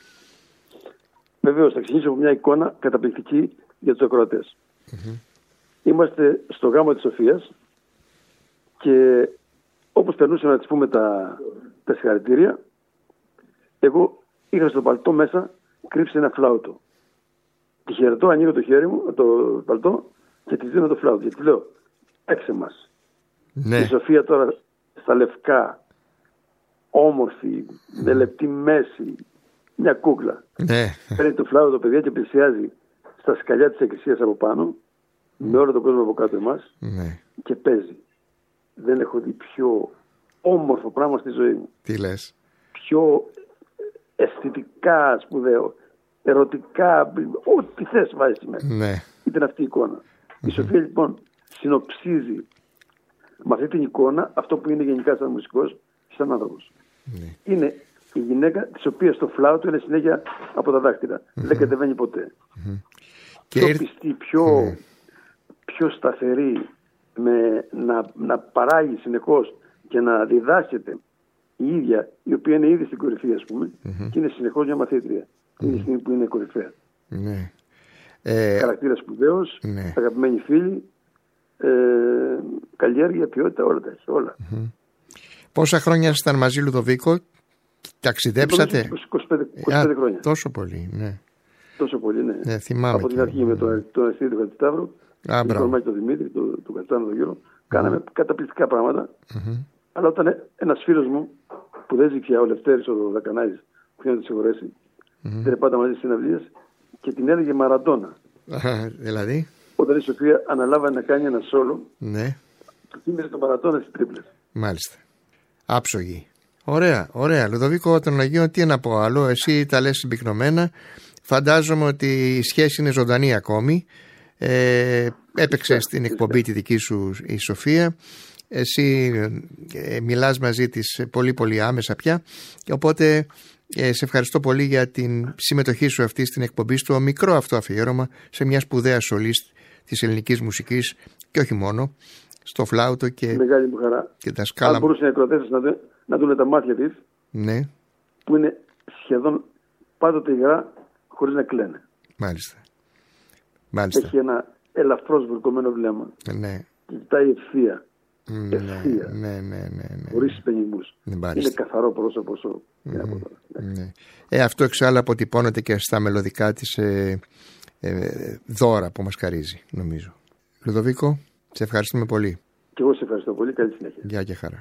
Βεβαίως, θα ξεκινήσω από μια εικόνα καταπληκτική για τους ακροατές. Είμαστε στο γάμο της Σοφίας και όπως περνούσαμε να της πούμε τα συγχαρητήρια, εγώ είχα στο παλτό μέσα κρύψει ένα φλάουτο. Τη χαιρετώ, ανοίγω το χέρι μου, το παλτό, και τη δίνω το φλάουτο. Και τη λέω, έξε μας. Ναι. Η Σοφία τώρα στα λευκά όμορφη, με λεπτή μέση, μια κούκλα. Ναι. Παίρνει το φλάουτο, παιδιά, και πλησιάζει στα σκαλιά της εκκλησίας από πάνω, με όλο τον κόσμο από κάτω εμάς, και παίζει. Δεν έχω δει πιο όμορφο πράγμα στη ζωή μου. Τι λες? Πιο αισθητικά σπουδαίο, ερωτικά, ό,τι θες βάζεις μέσα. Ναι. Ήταν αυτή η εικόνα. Η Σοφία λοιπόν συνοψίζει με αυτή την εικόνα αυτό που είναι γενικά σαν μουσικός, σαν άνθρωπος. Είναι η γυναίκα της οποίας το φλάουτο είναι συνέχεια από τα δάχτυλα. Δεν κατεβαίνει ποτέ. Πιο πιστή, πιο σταθερή, να παράγει συνεχώς και να διδάσκεται η ίδια, η οποία είναι ήδη στην κορυφή, ας πούμε, και είναι συνεχώς μια μαθήτρια. Είναι η στιγμή που είναι κορυφαία. Χαρακτήρας σπουδαίος, αγαπημένοι φίλοι, καλλιέργεια, ποιότητα, όλα τα έχει. Όλα. Πόσα χρόνια ήσασταν μαζί, Λουδοβίκο? Ταξιδέψατε? 25 χρόνια. Τόσο πολύ, ναι. Τόσο πολύ, ναι. Θυμάμαι. Από την αρχή με τον Ευθύμη του Χατζησταύρου, τον Κορμάκη τον Δημήτρη, τον Κατσάνο τον Γιώργο, κάναμε καταπληκτικά πράγματα. Αλλά όταν ένας φίλος μου, που δεν ζει πια, ο Λευτέρης, ο Δακανάζης, που θέλει να τη συγχωρέσει, ήταν πάντα μαζί στις συναυλίες και την έλεγε Μαραντόνα. Δηλαδή? Όταν η Σοφία αναλάβανε να κάνει ένα σόλο, του θύμιζε τον Μαραντόνα στις τρίπλες. Μάλιστα. Άψογη. Ωραία, ωραία. Λουδοβίκο των Αγίων, τι να πω άλλο, εσύ τα λες συμπυκνωμένα. Φαντάζομαι ότι η σχέση είναι ζωντανή ακόμη. Έπαιξε στην εκπομπή τη δική σου η Σοφία. Εσύ μιλάς μαζί της πολύ πολύ άμεσα πια. Οπότε σε ευχαριστώ πολύ για την συμμετοχή σου αυτή στην εκπομπή, στο μικρό αυτό αφιέρωμα σε μια σπουδαία σολίστ της ελληνικής μουσικής και όχι μόνο, στο φλάουτο και, μεγάλη μου χαρά. Και τα σκάλα. Αν μπορούσαν οι ακροατές να δουν τα μάτια της, που είναι σχεδόν πάντοτε υγρά, χωρίς να κλαίνε. Μάλιστα. Έχει ένα ελαφρώς βουρκωμένο βλέμμα. Και κοιτάει ευθεία. Χωρίς πενιμούς. Είναι καθαρό πρόσωπο. Αυτό εξάλλου αποτυπώνεται και στα μελωδικά της δώρα που μας χαρίζει, νομίζω. Λουδοβίκο, σε ευχαριστούμε πολύ. Και εγώ σε ευχαριστώ πολύ. Καλή συνέχεια. Γεια και χαρά.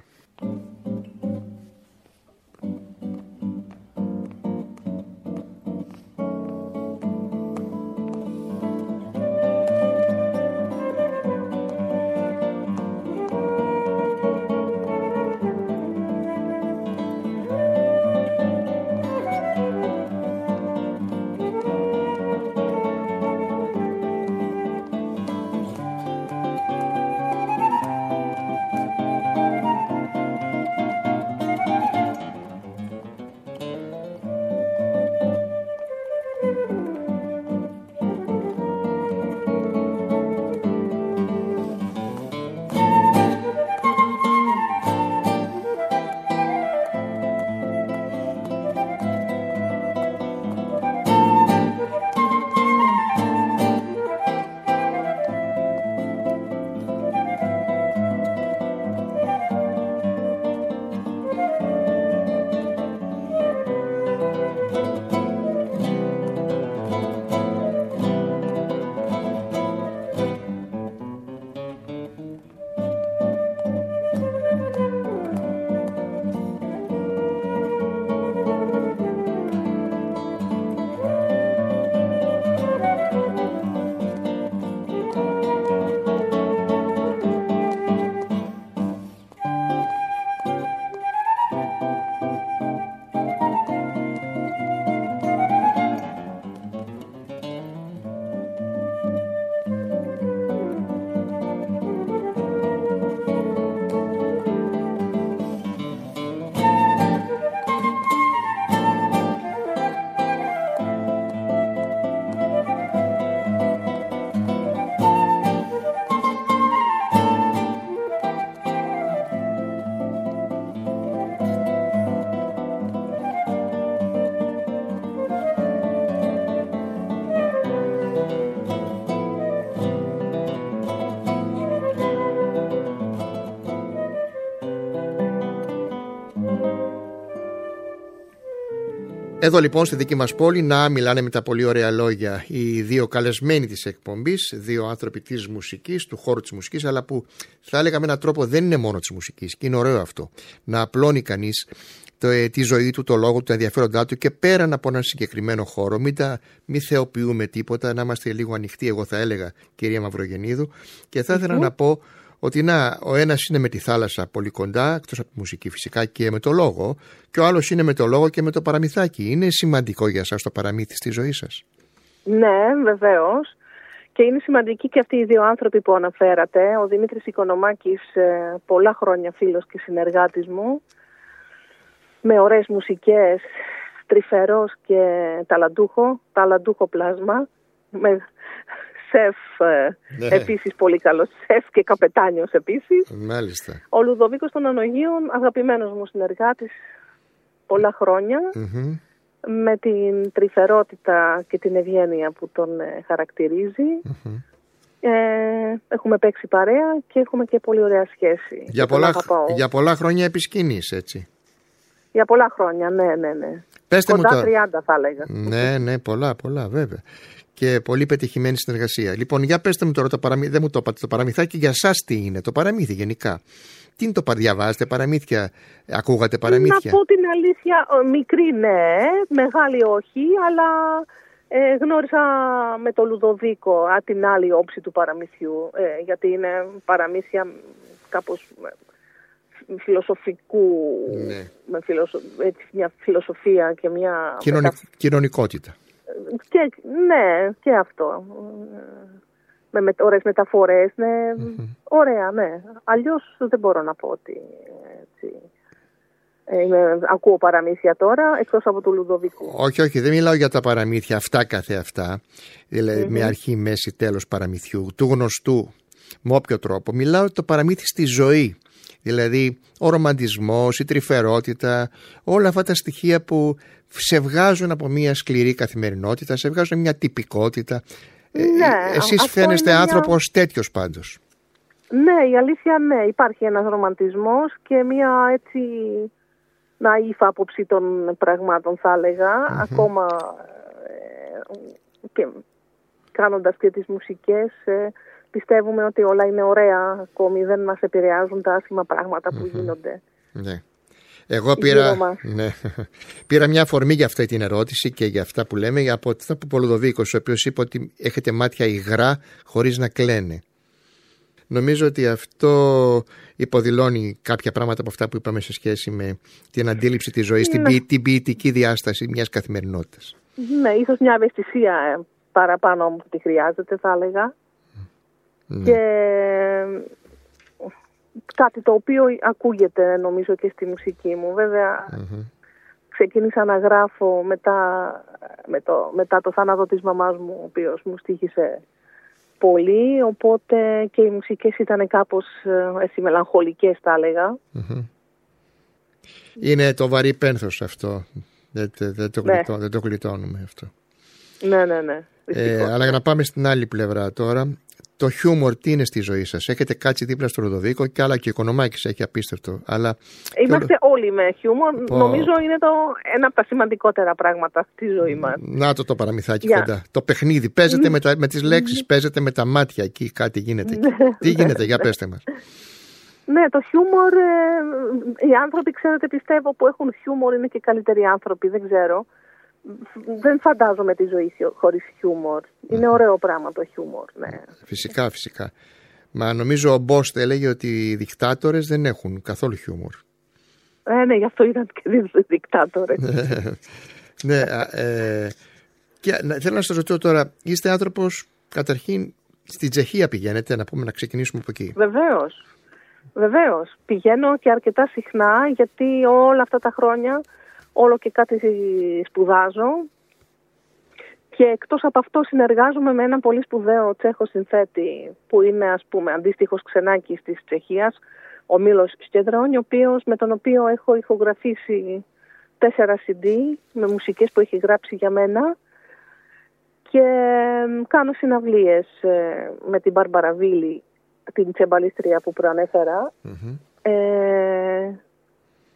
Εδώ λοιπόν στη δική μας πόλη να μιλάνε με τα πολύ ωραία λόγια οι δύο καλεσμένοι της εκπομπής, δύο άνθρωποι της μουσικής, του χώρου της μουσικής, αλλά που θα έλεγα με έναν τρόπο δεν είναι μόνο της μουσικής και είναι ωραίο αυτό. Να απλώνει κανείς τη ζωή του, το λόγο του, τα ενδιαφέροντά του και πέραν από έναν συγκεκριμένο χώρο. Μην θεοποιούμε τίποτα, να είμαστε λίγο ανοιχτοί, εγώ θα έλεγα, κυρία Μαυρογεννίδου. Και θα ήθελα να πω ότι ο ένας είναι με τη θάλασσα πολύ κοντά, εκτός από τη μουσική φυσικά και με το λόγο, και ο άλλος είναι με το λόγο και με το παραμυθάκι. Είναι σημαντικό για σας το παραμύθι στη ζωή σας? Ναι, βεβαίως. Και είναι σημαντικοί και αυτοί οι δύο άνθρωποι που αναφέρατε. Ο Δημήτρης Οικονομάκης, πολλά χρόνια φίλος και συνεργάτης μου, με ωραίες μουσικές, τρυφερός και ταλαντούχο πλάσμα, με σεφ επίσης πολύ καλός σεφ και καπετάνιος επίσης. Μάλιστα. Ο Λουδοβίκος των Ανογείων, αγαπημένος μου συνεργάτης πολλά χρόνια, με την τρυφερότητα και την ευγένεια που τον χαρακτηρίζει. Έχουμε παίξει παρέα και έχουμε και πολύ ωραία σχέση. Για πολλά χρόνια επί σκηνής, έτσι? Για πολλά χρόνια, ναι. Πέστε κοντά μου τώρα. 30 θα έλεγα. Ναι, πολλά βέβαια. Και πολύ πετυχημένη συνεργασία. Λοιπόν, για πέστε μου τώρα δεν μου το είπατε το παραμυθάκι, για σας τι είναι το παραμύθι γενικά? Τι είναι διαβάζετε παραμύθια, ακούγατε παραμύθια? Να πω την αλήθεια, μικρή ναι, μεγάλη όχι, αλλά γνώρισα με τον Λουδοβίκο την άλλη όψη του παραμυθιού, γιατί είναι παραμύθια κάπως φιλοσοφικού, με μια φιλοσοφία και μια κοινωνικότητα. Και αυτό. Με ωραίες μεταφορές, ωραία, ναι. Αλλιώς δεν μπορώ να πω ότι έτσι, ακούω παραμύθια τώρα, εκτός από του Λουδοβικού. Όχι, δεν μιλάω για τα παραμύθια αυτά καθεαυτά, δηλαδή με αρχή, μέση, τέλος παραμυθιού, του γνωστού, με όποιο τρόπο. Μιλάω το παραμύθι στη ζωή. Δηλαδή ο ρομαντισμός, η τρυφερότητα, όλα αυτά τα στοιχεία που σε βγάζουν από μια σκληρή καθημερινότητα, σε βγάζουν μια τυπικότητα. Εσείς φαίνεστε άνθρωπος τέτοιος πάντως. Ναι, η αλήθεια υπάρχει ένας ρομαντισμός και μια έτσι ναΐφ άποψη των πραγμάτων θα έλεγα, ακόμα και κάνοντας και τις μουσικές. Πιστεύουμε ότι όλα είναι ωραία ακόμη, δεν μας επηρεάζουν τα άσχημα πράγματα που γίνονται. Ναι. Εγώ πήρα μια αφορμή για αυτή την ερώτηση και για αυτά που λέμε από αυτά που ο Λουδοβίκος, ο οποίος είπε ότι έχετε μάτια υγρά χωρίς να κλαίνε. Νομίζω ότι αυτό υποδηλώνει κάποια πράγματα από αυτά που είπαμε σε σχέση με την αντίληψη της ζωής, την ποιητική διάσταση μιας καθημερινότητας. Ναι, ίσως μια ευαισθησία παραπάνω που τη χρειάζεται θα έλεγα. Και κάτι το οποίο ακούγεται νομίζω και στη μουσική μου. Βέβαια ξεκίνησα να γράφω μετά το θάνατο της μαμάς μου, ο οποίος μου στοίχησε πολύ, οπότε και οι μουσικές ήταν κάπως έτσι μελαγχολικές θα έλεγα. Είναι το βαρύ πένθος αυτό, δεν το γλιτώνουμε αυτό. Ναι. Αλλά για να πάμε στην άλλη πλευρά τώρα, το χιούμορ τι είναι στη ζωή σας? Έχετε κάτσει δίπλα στο Λουδοβίκο και άλλα και ο Οικονομάκης έχει απίστευτο. Αλλά είμαστε όλοι με χιούμορ. Νομίζω είναι ένα από τα σημαντικότερα πράγματα στη ζωή μας. Να το παραμυθάκι κοντά. Το παιχνίδι. Παίζετε με τις λέξεις, παίζετε με τα μάτια εκεί, κάτι γίνεται. Τι γίνεται, για πέστε μας. Ναι, το χιούμορ, οι άνθρωποι ξέρετε πιστεύω που έχουν χιούμορ είναι και καλύτεροι άνθρωποι, δεν ξέρω. Δεν φαντάζομαι τη ζωή χωρίς χιούμορ. Είναι ωραίο πράγμα το χιούμορ, ναι. Φυσικά. Μα νομίζω ο Μπόστ έλεγε ότι οι δικτάτορες δεν έχουν καθόλου χιούμορ. Ναι, γι' αυτό ήταν και δύο δικτάτορες. Ναι, και θέλω να σας ρωτήσω τώρα, είστε άνθρωπος, καταρχήν στην Τσεχία πηγαίνετε, να ξεκινήσουμε από εκεί? Βεβαίως. Πηγαίνω και αρκετά συχνά, γιατί όλα αυτά τα χρόνια όλο και κάτι σπουδάζω και εκτός από αυτό συνεργάζομαι με έναν πολύ σπουδαίο Τσέχο συνθέτη που είναι ας πούμε αντίστοιχος Ξενάκης της Τσεχίας, ο Μίλος Σκεδρόνι, με τον οποίο έχω ηχογραφήσει 4 CD με μουσικές που έχει γράψει για μένα και κάνω συναυλίες με την Μπάρμπαρα Βίλη, την τσεμπαλίστρια που προανέφερα,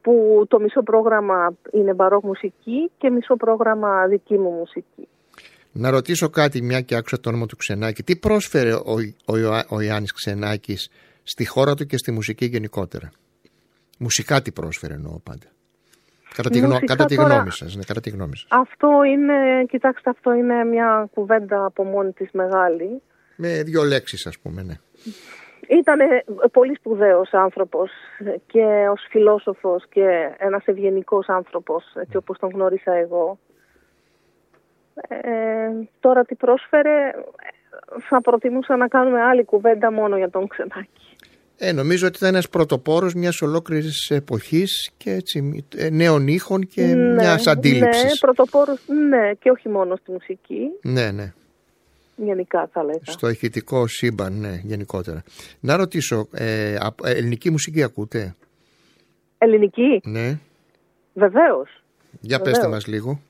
που το μισό πρόγραμμα είναι μπαρόκ μουσική και μισό πρόγραμμα δική μου μουσική. Να ρωτήσω κάτι, μια και άκουσα το όνομα του Ξενάκη. Τι πρόσφερε ο Ιάννης Ξενάκης στη χώρα του και στη μουσική γενικότερα? Μουσικά τι πρόσφερε, εννοώ πάντα. Κατά τη γνώμη σας. Ναι, κατά τη γνώμη σας. Αυτό είναι, κοιτάξτε, αυτό είναι μια κουβέντα από μόνη της μεγάλη. Με 2 λέξεις, ας πούμε, ναι. Ήταν πολύ σπουδαίος άνθρωπος και ως φιλόσοφος και ένας ευγενικός άνθρωπος, έτσι όπως τον γνώρισα εγώ. Τώρα τι πρόσφερε, θα προτιμούσα να κάνουμε άλλη κουβέντα μόνο για τον Ξενάκη. Νομίζω ότι ήταν ένας πρωτοπόρος μιας ολόκληρης εποχής και έτσι, νέων ήχων και μιας αντίληψης. Ναι, πρωτοπόρος, ναι, και όχι μόνο στη μουσική. Ναι, ναι. Γενικά θα λέγα. Στο ηχητικό σύμπαν, ναι, γενικότερα. Να ρωτήσω, ελληνική μουσική ακούτε? Ελληνική? Ναι. Βεβαίως. Για πέστε μας λίγο.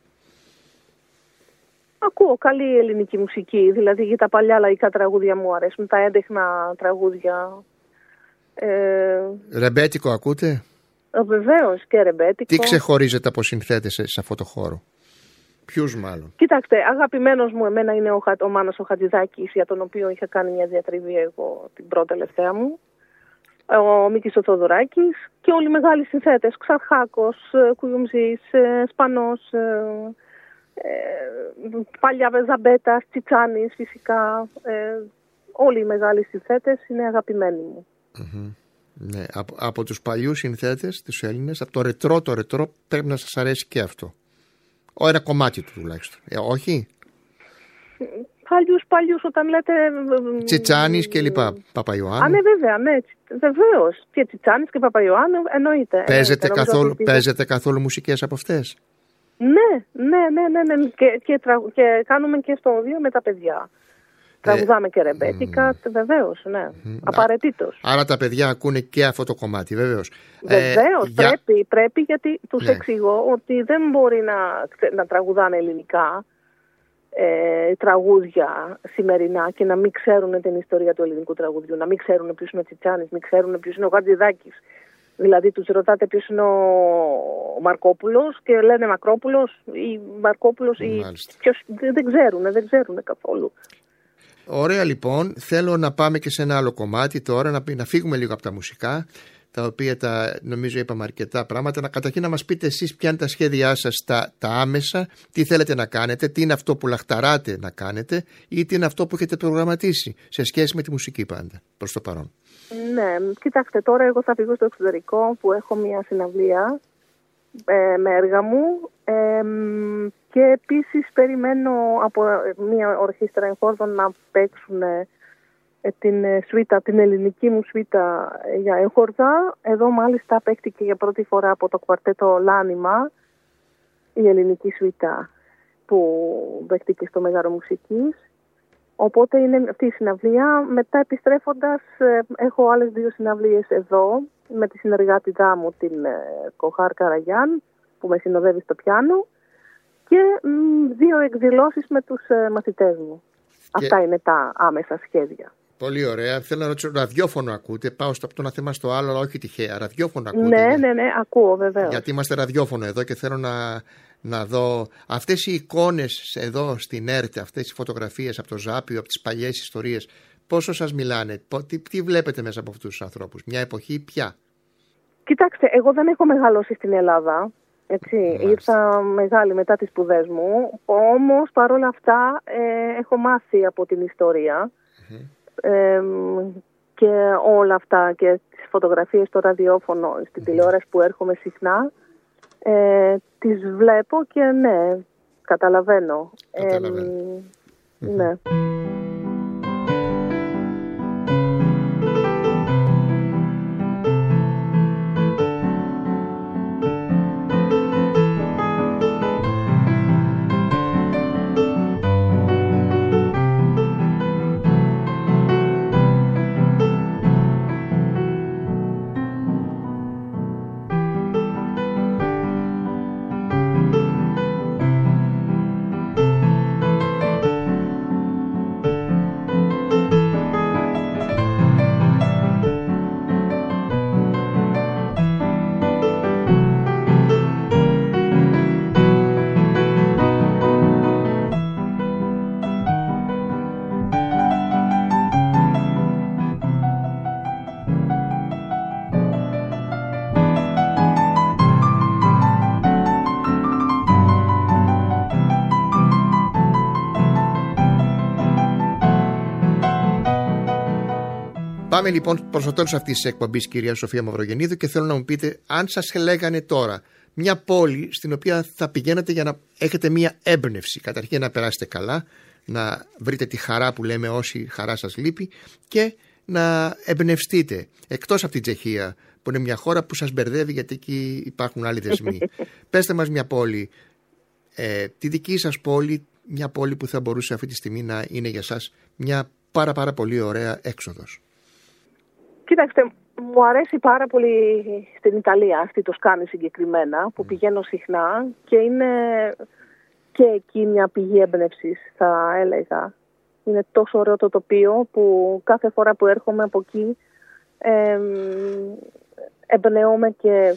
Ακούω καλή ελληνική μουσική, δηλαδή για τα παλιά λαϊκά τραγούδια μου αρέσουν, τα έντεχνα τραγούδια. Ρεμπέτικο ακούτε? Βεβαίως και ρεμπέτικο. Τι ξεχωρίζετε από συνθέτες σε αυτό το χώρο? Ποιους μάλλον? Κοιτάξτε, αγαπημένος μου εμένα είναι ο Μάνος ο Χατζηδάκης, για τον οποίο είχα κάνει μια διατριβή εγώ την πρώτη τελευταία μου. Ο Μίκης ο Θοδωράκης και όλοι οι μεγάλοι συνθέτες, Ξαρχάκος, Κουιουμζής, Σπανός, παλιά Ζαμπέτας, Τσιτσάνης φυσικά. Όλοι οι μεγάλοι συνθέτες είναι αγαπημένοι μου. Mm-hmm. Ναι, από τους παλιούς συνθέτες, τους Έλληνες, από το ρετρό πρέπει να σας αρέσει και αυτό. Ένα κομμάτι του τουλάχιστον. Όχι? Παλιούς όταν λέτε... Τσιτσάνης και λοιπά, Παπαϊωάννου. Ναι, βέβαια, ναι, βεβαίως. Και Τσιτσάνης και Παπαϊωάννου εννοείται. Παίζετε καθόλου μουσικές από αυτές? Ναι. Και κάνουμε και στο οδείο με τα παιδιά. Τραγουδάμε και ρεμπέτικα, βεβαίως, ναι. Απαραίτητος. Άρα τα παιδιά ακούνε και αυτό το κομμάτι, βεβαίως. Βεβαίως, πρέπει, γιατί τους εξηγώ ότι δεν μπορεί να τραγουδάνε ελληνικά τραγούδια σημερινά και να μην ξέρουν την ιστορία του ελληνικού τραγουδιού, να μην ξέρουν ποιος είναι ο Τσιτσάνης, μην ξέρουν ποιος είναι ο Χατζηδάκης. Δηλαδή τους ρωτάτε ποιος είναι ο Μαρκόπουλος και λένε Μακρόπουλος ή Μαρκόπουλος ή ποιος, δεν ξέρουν καθόλου. Ωραία, λοιπόν, θέλω να πάμε και σε ένα άλλο κομμάτι τώρα, να φύγουμε λίγο από τα μουσικά, τα οποία νομίζω είπαμε αρκετά πράγματα. Καταρχήν να μας πείτε εσείς ποια είναι τα σχέδιά σας τα άμεσα, τι θέλετε να κάνετε, τι είναι αυτό που λαχταράτε να κάνετε ή τι είναι αυτό που έχετε προγραμματίσει σε σχέση με τη μουσική πάντα προς το παρόν. Ναι, κοιτάξτε, τώρα εγώ θα φύγω στο εξωτερικό που έχω μια συναυλία με έργα μου και επίσης περιμένω από μια ορχήστρα εγχόρδων να παίξουν την ελληνική μου σουίτα για έγχορδα. Εδώ μάλιστα παίχτηκε για πρώτη φορά από το κουαρτέτο Λάνιμα η ελληνική σουίτα που παίχτηκε στο Μέγαρο Μουσικής. Οπότε είναι αυτή η συναυλία. Μετά επιστρέφοντας έχω άλλες 2 συναυλίες εδώ με τη συνεργάτητά μου την Κοχάρ Καραγιάν που με συνοδεύει στο πιάνο και 2 εκδηλώσεις με τους μαθητές μου. Αυτά είναι τα άμεσα σχέδια. Πολύ ωραία. Θέλω να ρωτήσω, ραδιόφωνο ακούτε? Πάω από το ένα θέμα στο άλλο, αλλά όχι τυχαία. Ραδιόφωνο ακούτε? Ναι, ακούω βεβαίως. Γιατί είμαστε ραδιόφωνο εδώ και θέλω να δω αυτές οι εικόνες εδώ στην ΕΡΤ, αυτές οι φωτογραφίες από το Ζάπιο, από τις παλιές ιστορίες. Πόσο σας μιλάνε, τι βλέπετε μέσα από αυτούς τους ανθρώπους, μια εποχή ποια? Κοιτάξτε, εγώ δεν έχω μεγαλώσει στην Ελλάδα. Έτσι, ήρθα μεγάλη μετά τις σπουδές μου. Όμως παρόλα αυτά έχω μάθει από την ιστορία. Και όλα αυτά και τις φωτογραφίες στο ραδιόφωνο, στην τηλεόραση που έρχομαι συχνά, τις βλέπω και ναι, καταλαβαίνω. Ναι. Πάμε λοιπόν προς το τέλος αυτής της εκπομπής, κυρία Σοφία Μαυρογεννίδου, και θέλω να μου πείτε, αν σας λέγανε τώρα μια πόλη στην οποία θα πηγαίνατε για να έχετε μια έμπνευση, καταρχήν να περάσετε καλά, να βρείτε τη χαρά που λέμε όση χαρά σας λείπει, και να εμπνευστείτε, εκτός από την Τσεχία, που είναι μια χώρα που σας μπερδεύει γιατί εκεί υπάρχουν άλλοι δεσμοί. Πέστε μας μια πόλη, τη δική σας πόλη, μια πόλη που θα μπορούσε αυτή τη στιγμή να είναι για σας μια πάρα πολύ ωραία έξοδος. Κοίταξτε, μου αρέσει πάρα πολύ στην Ιταλία, στη Τοσκάνη συγκεκριμένα, που πηγαίνω συχνά και είναι και εκεί μια πηγή έμπνευσης, θα έλεγα. Είναι τόσο ωραίο το τοπίο που κάθε φορά που έρχομαι από εκεί εμπνεώμαι και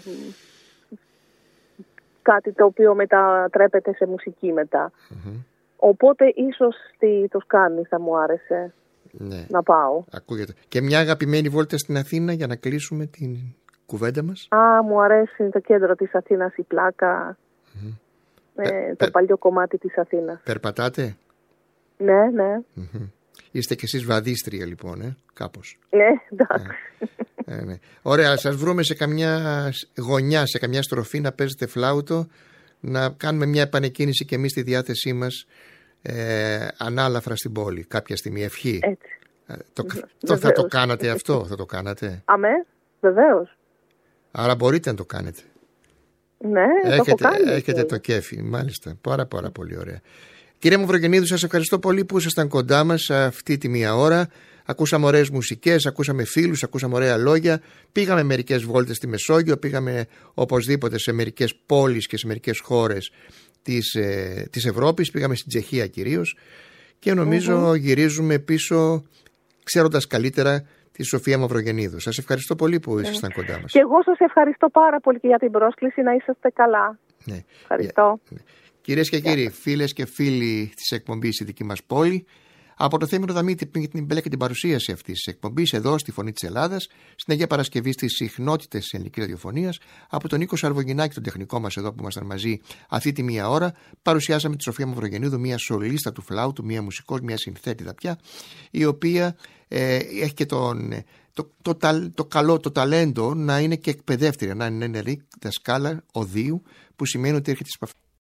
κάτι το οποίο μετατρέπεται σε μουσική μετά. Οπότε ίσως στη Τοσκάνη θα μου άρεσε να πάω. Ακούγεται. Και μια αγαπημένη βόλτα στην Αθήνα για να κλείσουμε την κουβέντα μας. Μου αρέσει το κέντρο της Αθήνας, η Πλάκα, το παλιό κομμάτι της Αθήνας. Περπατάτε? Ναι. Είστε κι εσείς βαδίστρια λοιπόν, κάπως. Ναι, εντάξει. Ναι. Ωραία, σας βρούμε σε καμιά γωνιά, σε καμιά στροφή να παίζετε φλάουτο, να κάνουμε μια επανεκκίνηση και εμείς στη διάθεσή μας ανάλαφρα στην πόλη κάποια στιγμή. Ευχή. Θα το κάνατε αυτό, θα το κάνατε? Αμέ, βεβαίως. Άρα μπορείτε να το κάνετε. Ναι, έχετε το κέφι, μάλιστα. Πάρα πολύ ωραία. Κύριε Μαυρογεννίδου, σας ευχαριστώ πολύ που ήσασταν κοντά μας αυτή τη μία ώρα. Ακούσαμε ωραίες μουσικές, ακούσαμε φίλους, ακούσαμε ωραία λόγια. Πήγαμε μερικές βόλτες στη Μεσόγειο, πήγαμε οπωσδήποτε σε μερικές πόλεις και σε μερικές χώρες της Ευρώπης. Πήγαμε στην Τσεχία κυρίως και νομίζω γυρίζουμε πίσω ξέροντας καλύτερα τη Σοφία Μαυρογεννίδου. Σας ευχαριστώ πολύ που ήσασταν κοντά μας. Και εγώ σας ευχαριστώ πάρα πολύ και για την πρόσκληση, να είσαστε καλά. Ναι. Ευχαριστώ. Κυρίες και κύριοι, φίλες και φίλοι της εκπομπής «Η δική μας πόλη», από το Θέμηνο Δαμίτη την μπέλα και την παρουσίαση αυτής της εκπομπής εδώ στη Φωνή της Ελλάδας, στην Αγία Παρασκευή στις συχνότητες της ελληνικής ραδιοφωνίας, από τον Νίκο Σαρβογινάκη, τον τεχνικό μας εδώ που ήμασταν μαζί αυτή τη μία ώρα, παρουσιάσαμε τη Σοφία Μαυρογεννίδου, μια σολίστα του φλάουτου, μια μουσικός, μια συνθέτηδα πια, η οποία έχει και το ταλέντο να είναι και εκπαιδεύτρια, να είναι νεαρή δασκάλα οδείου, που σημαίνει ότι έρχεται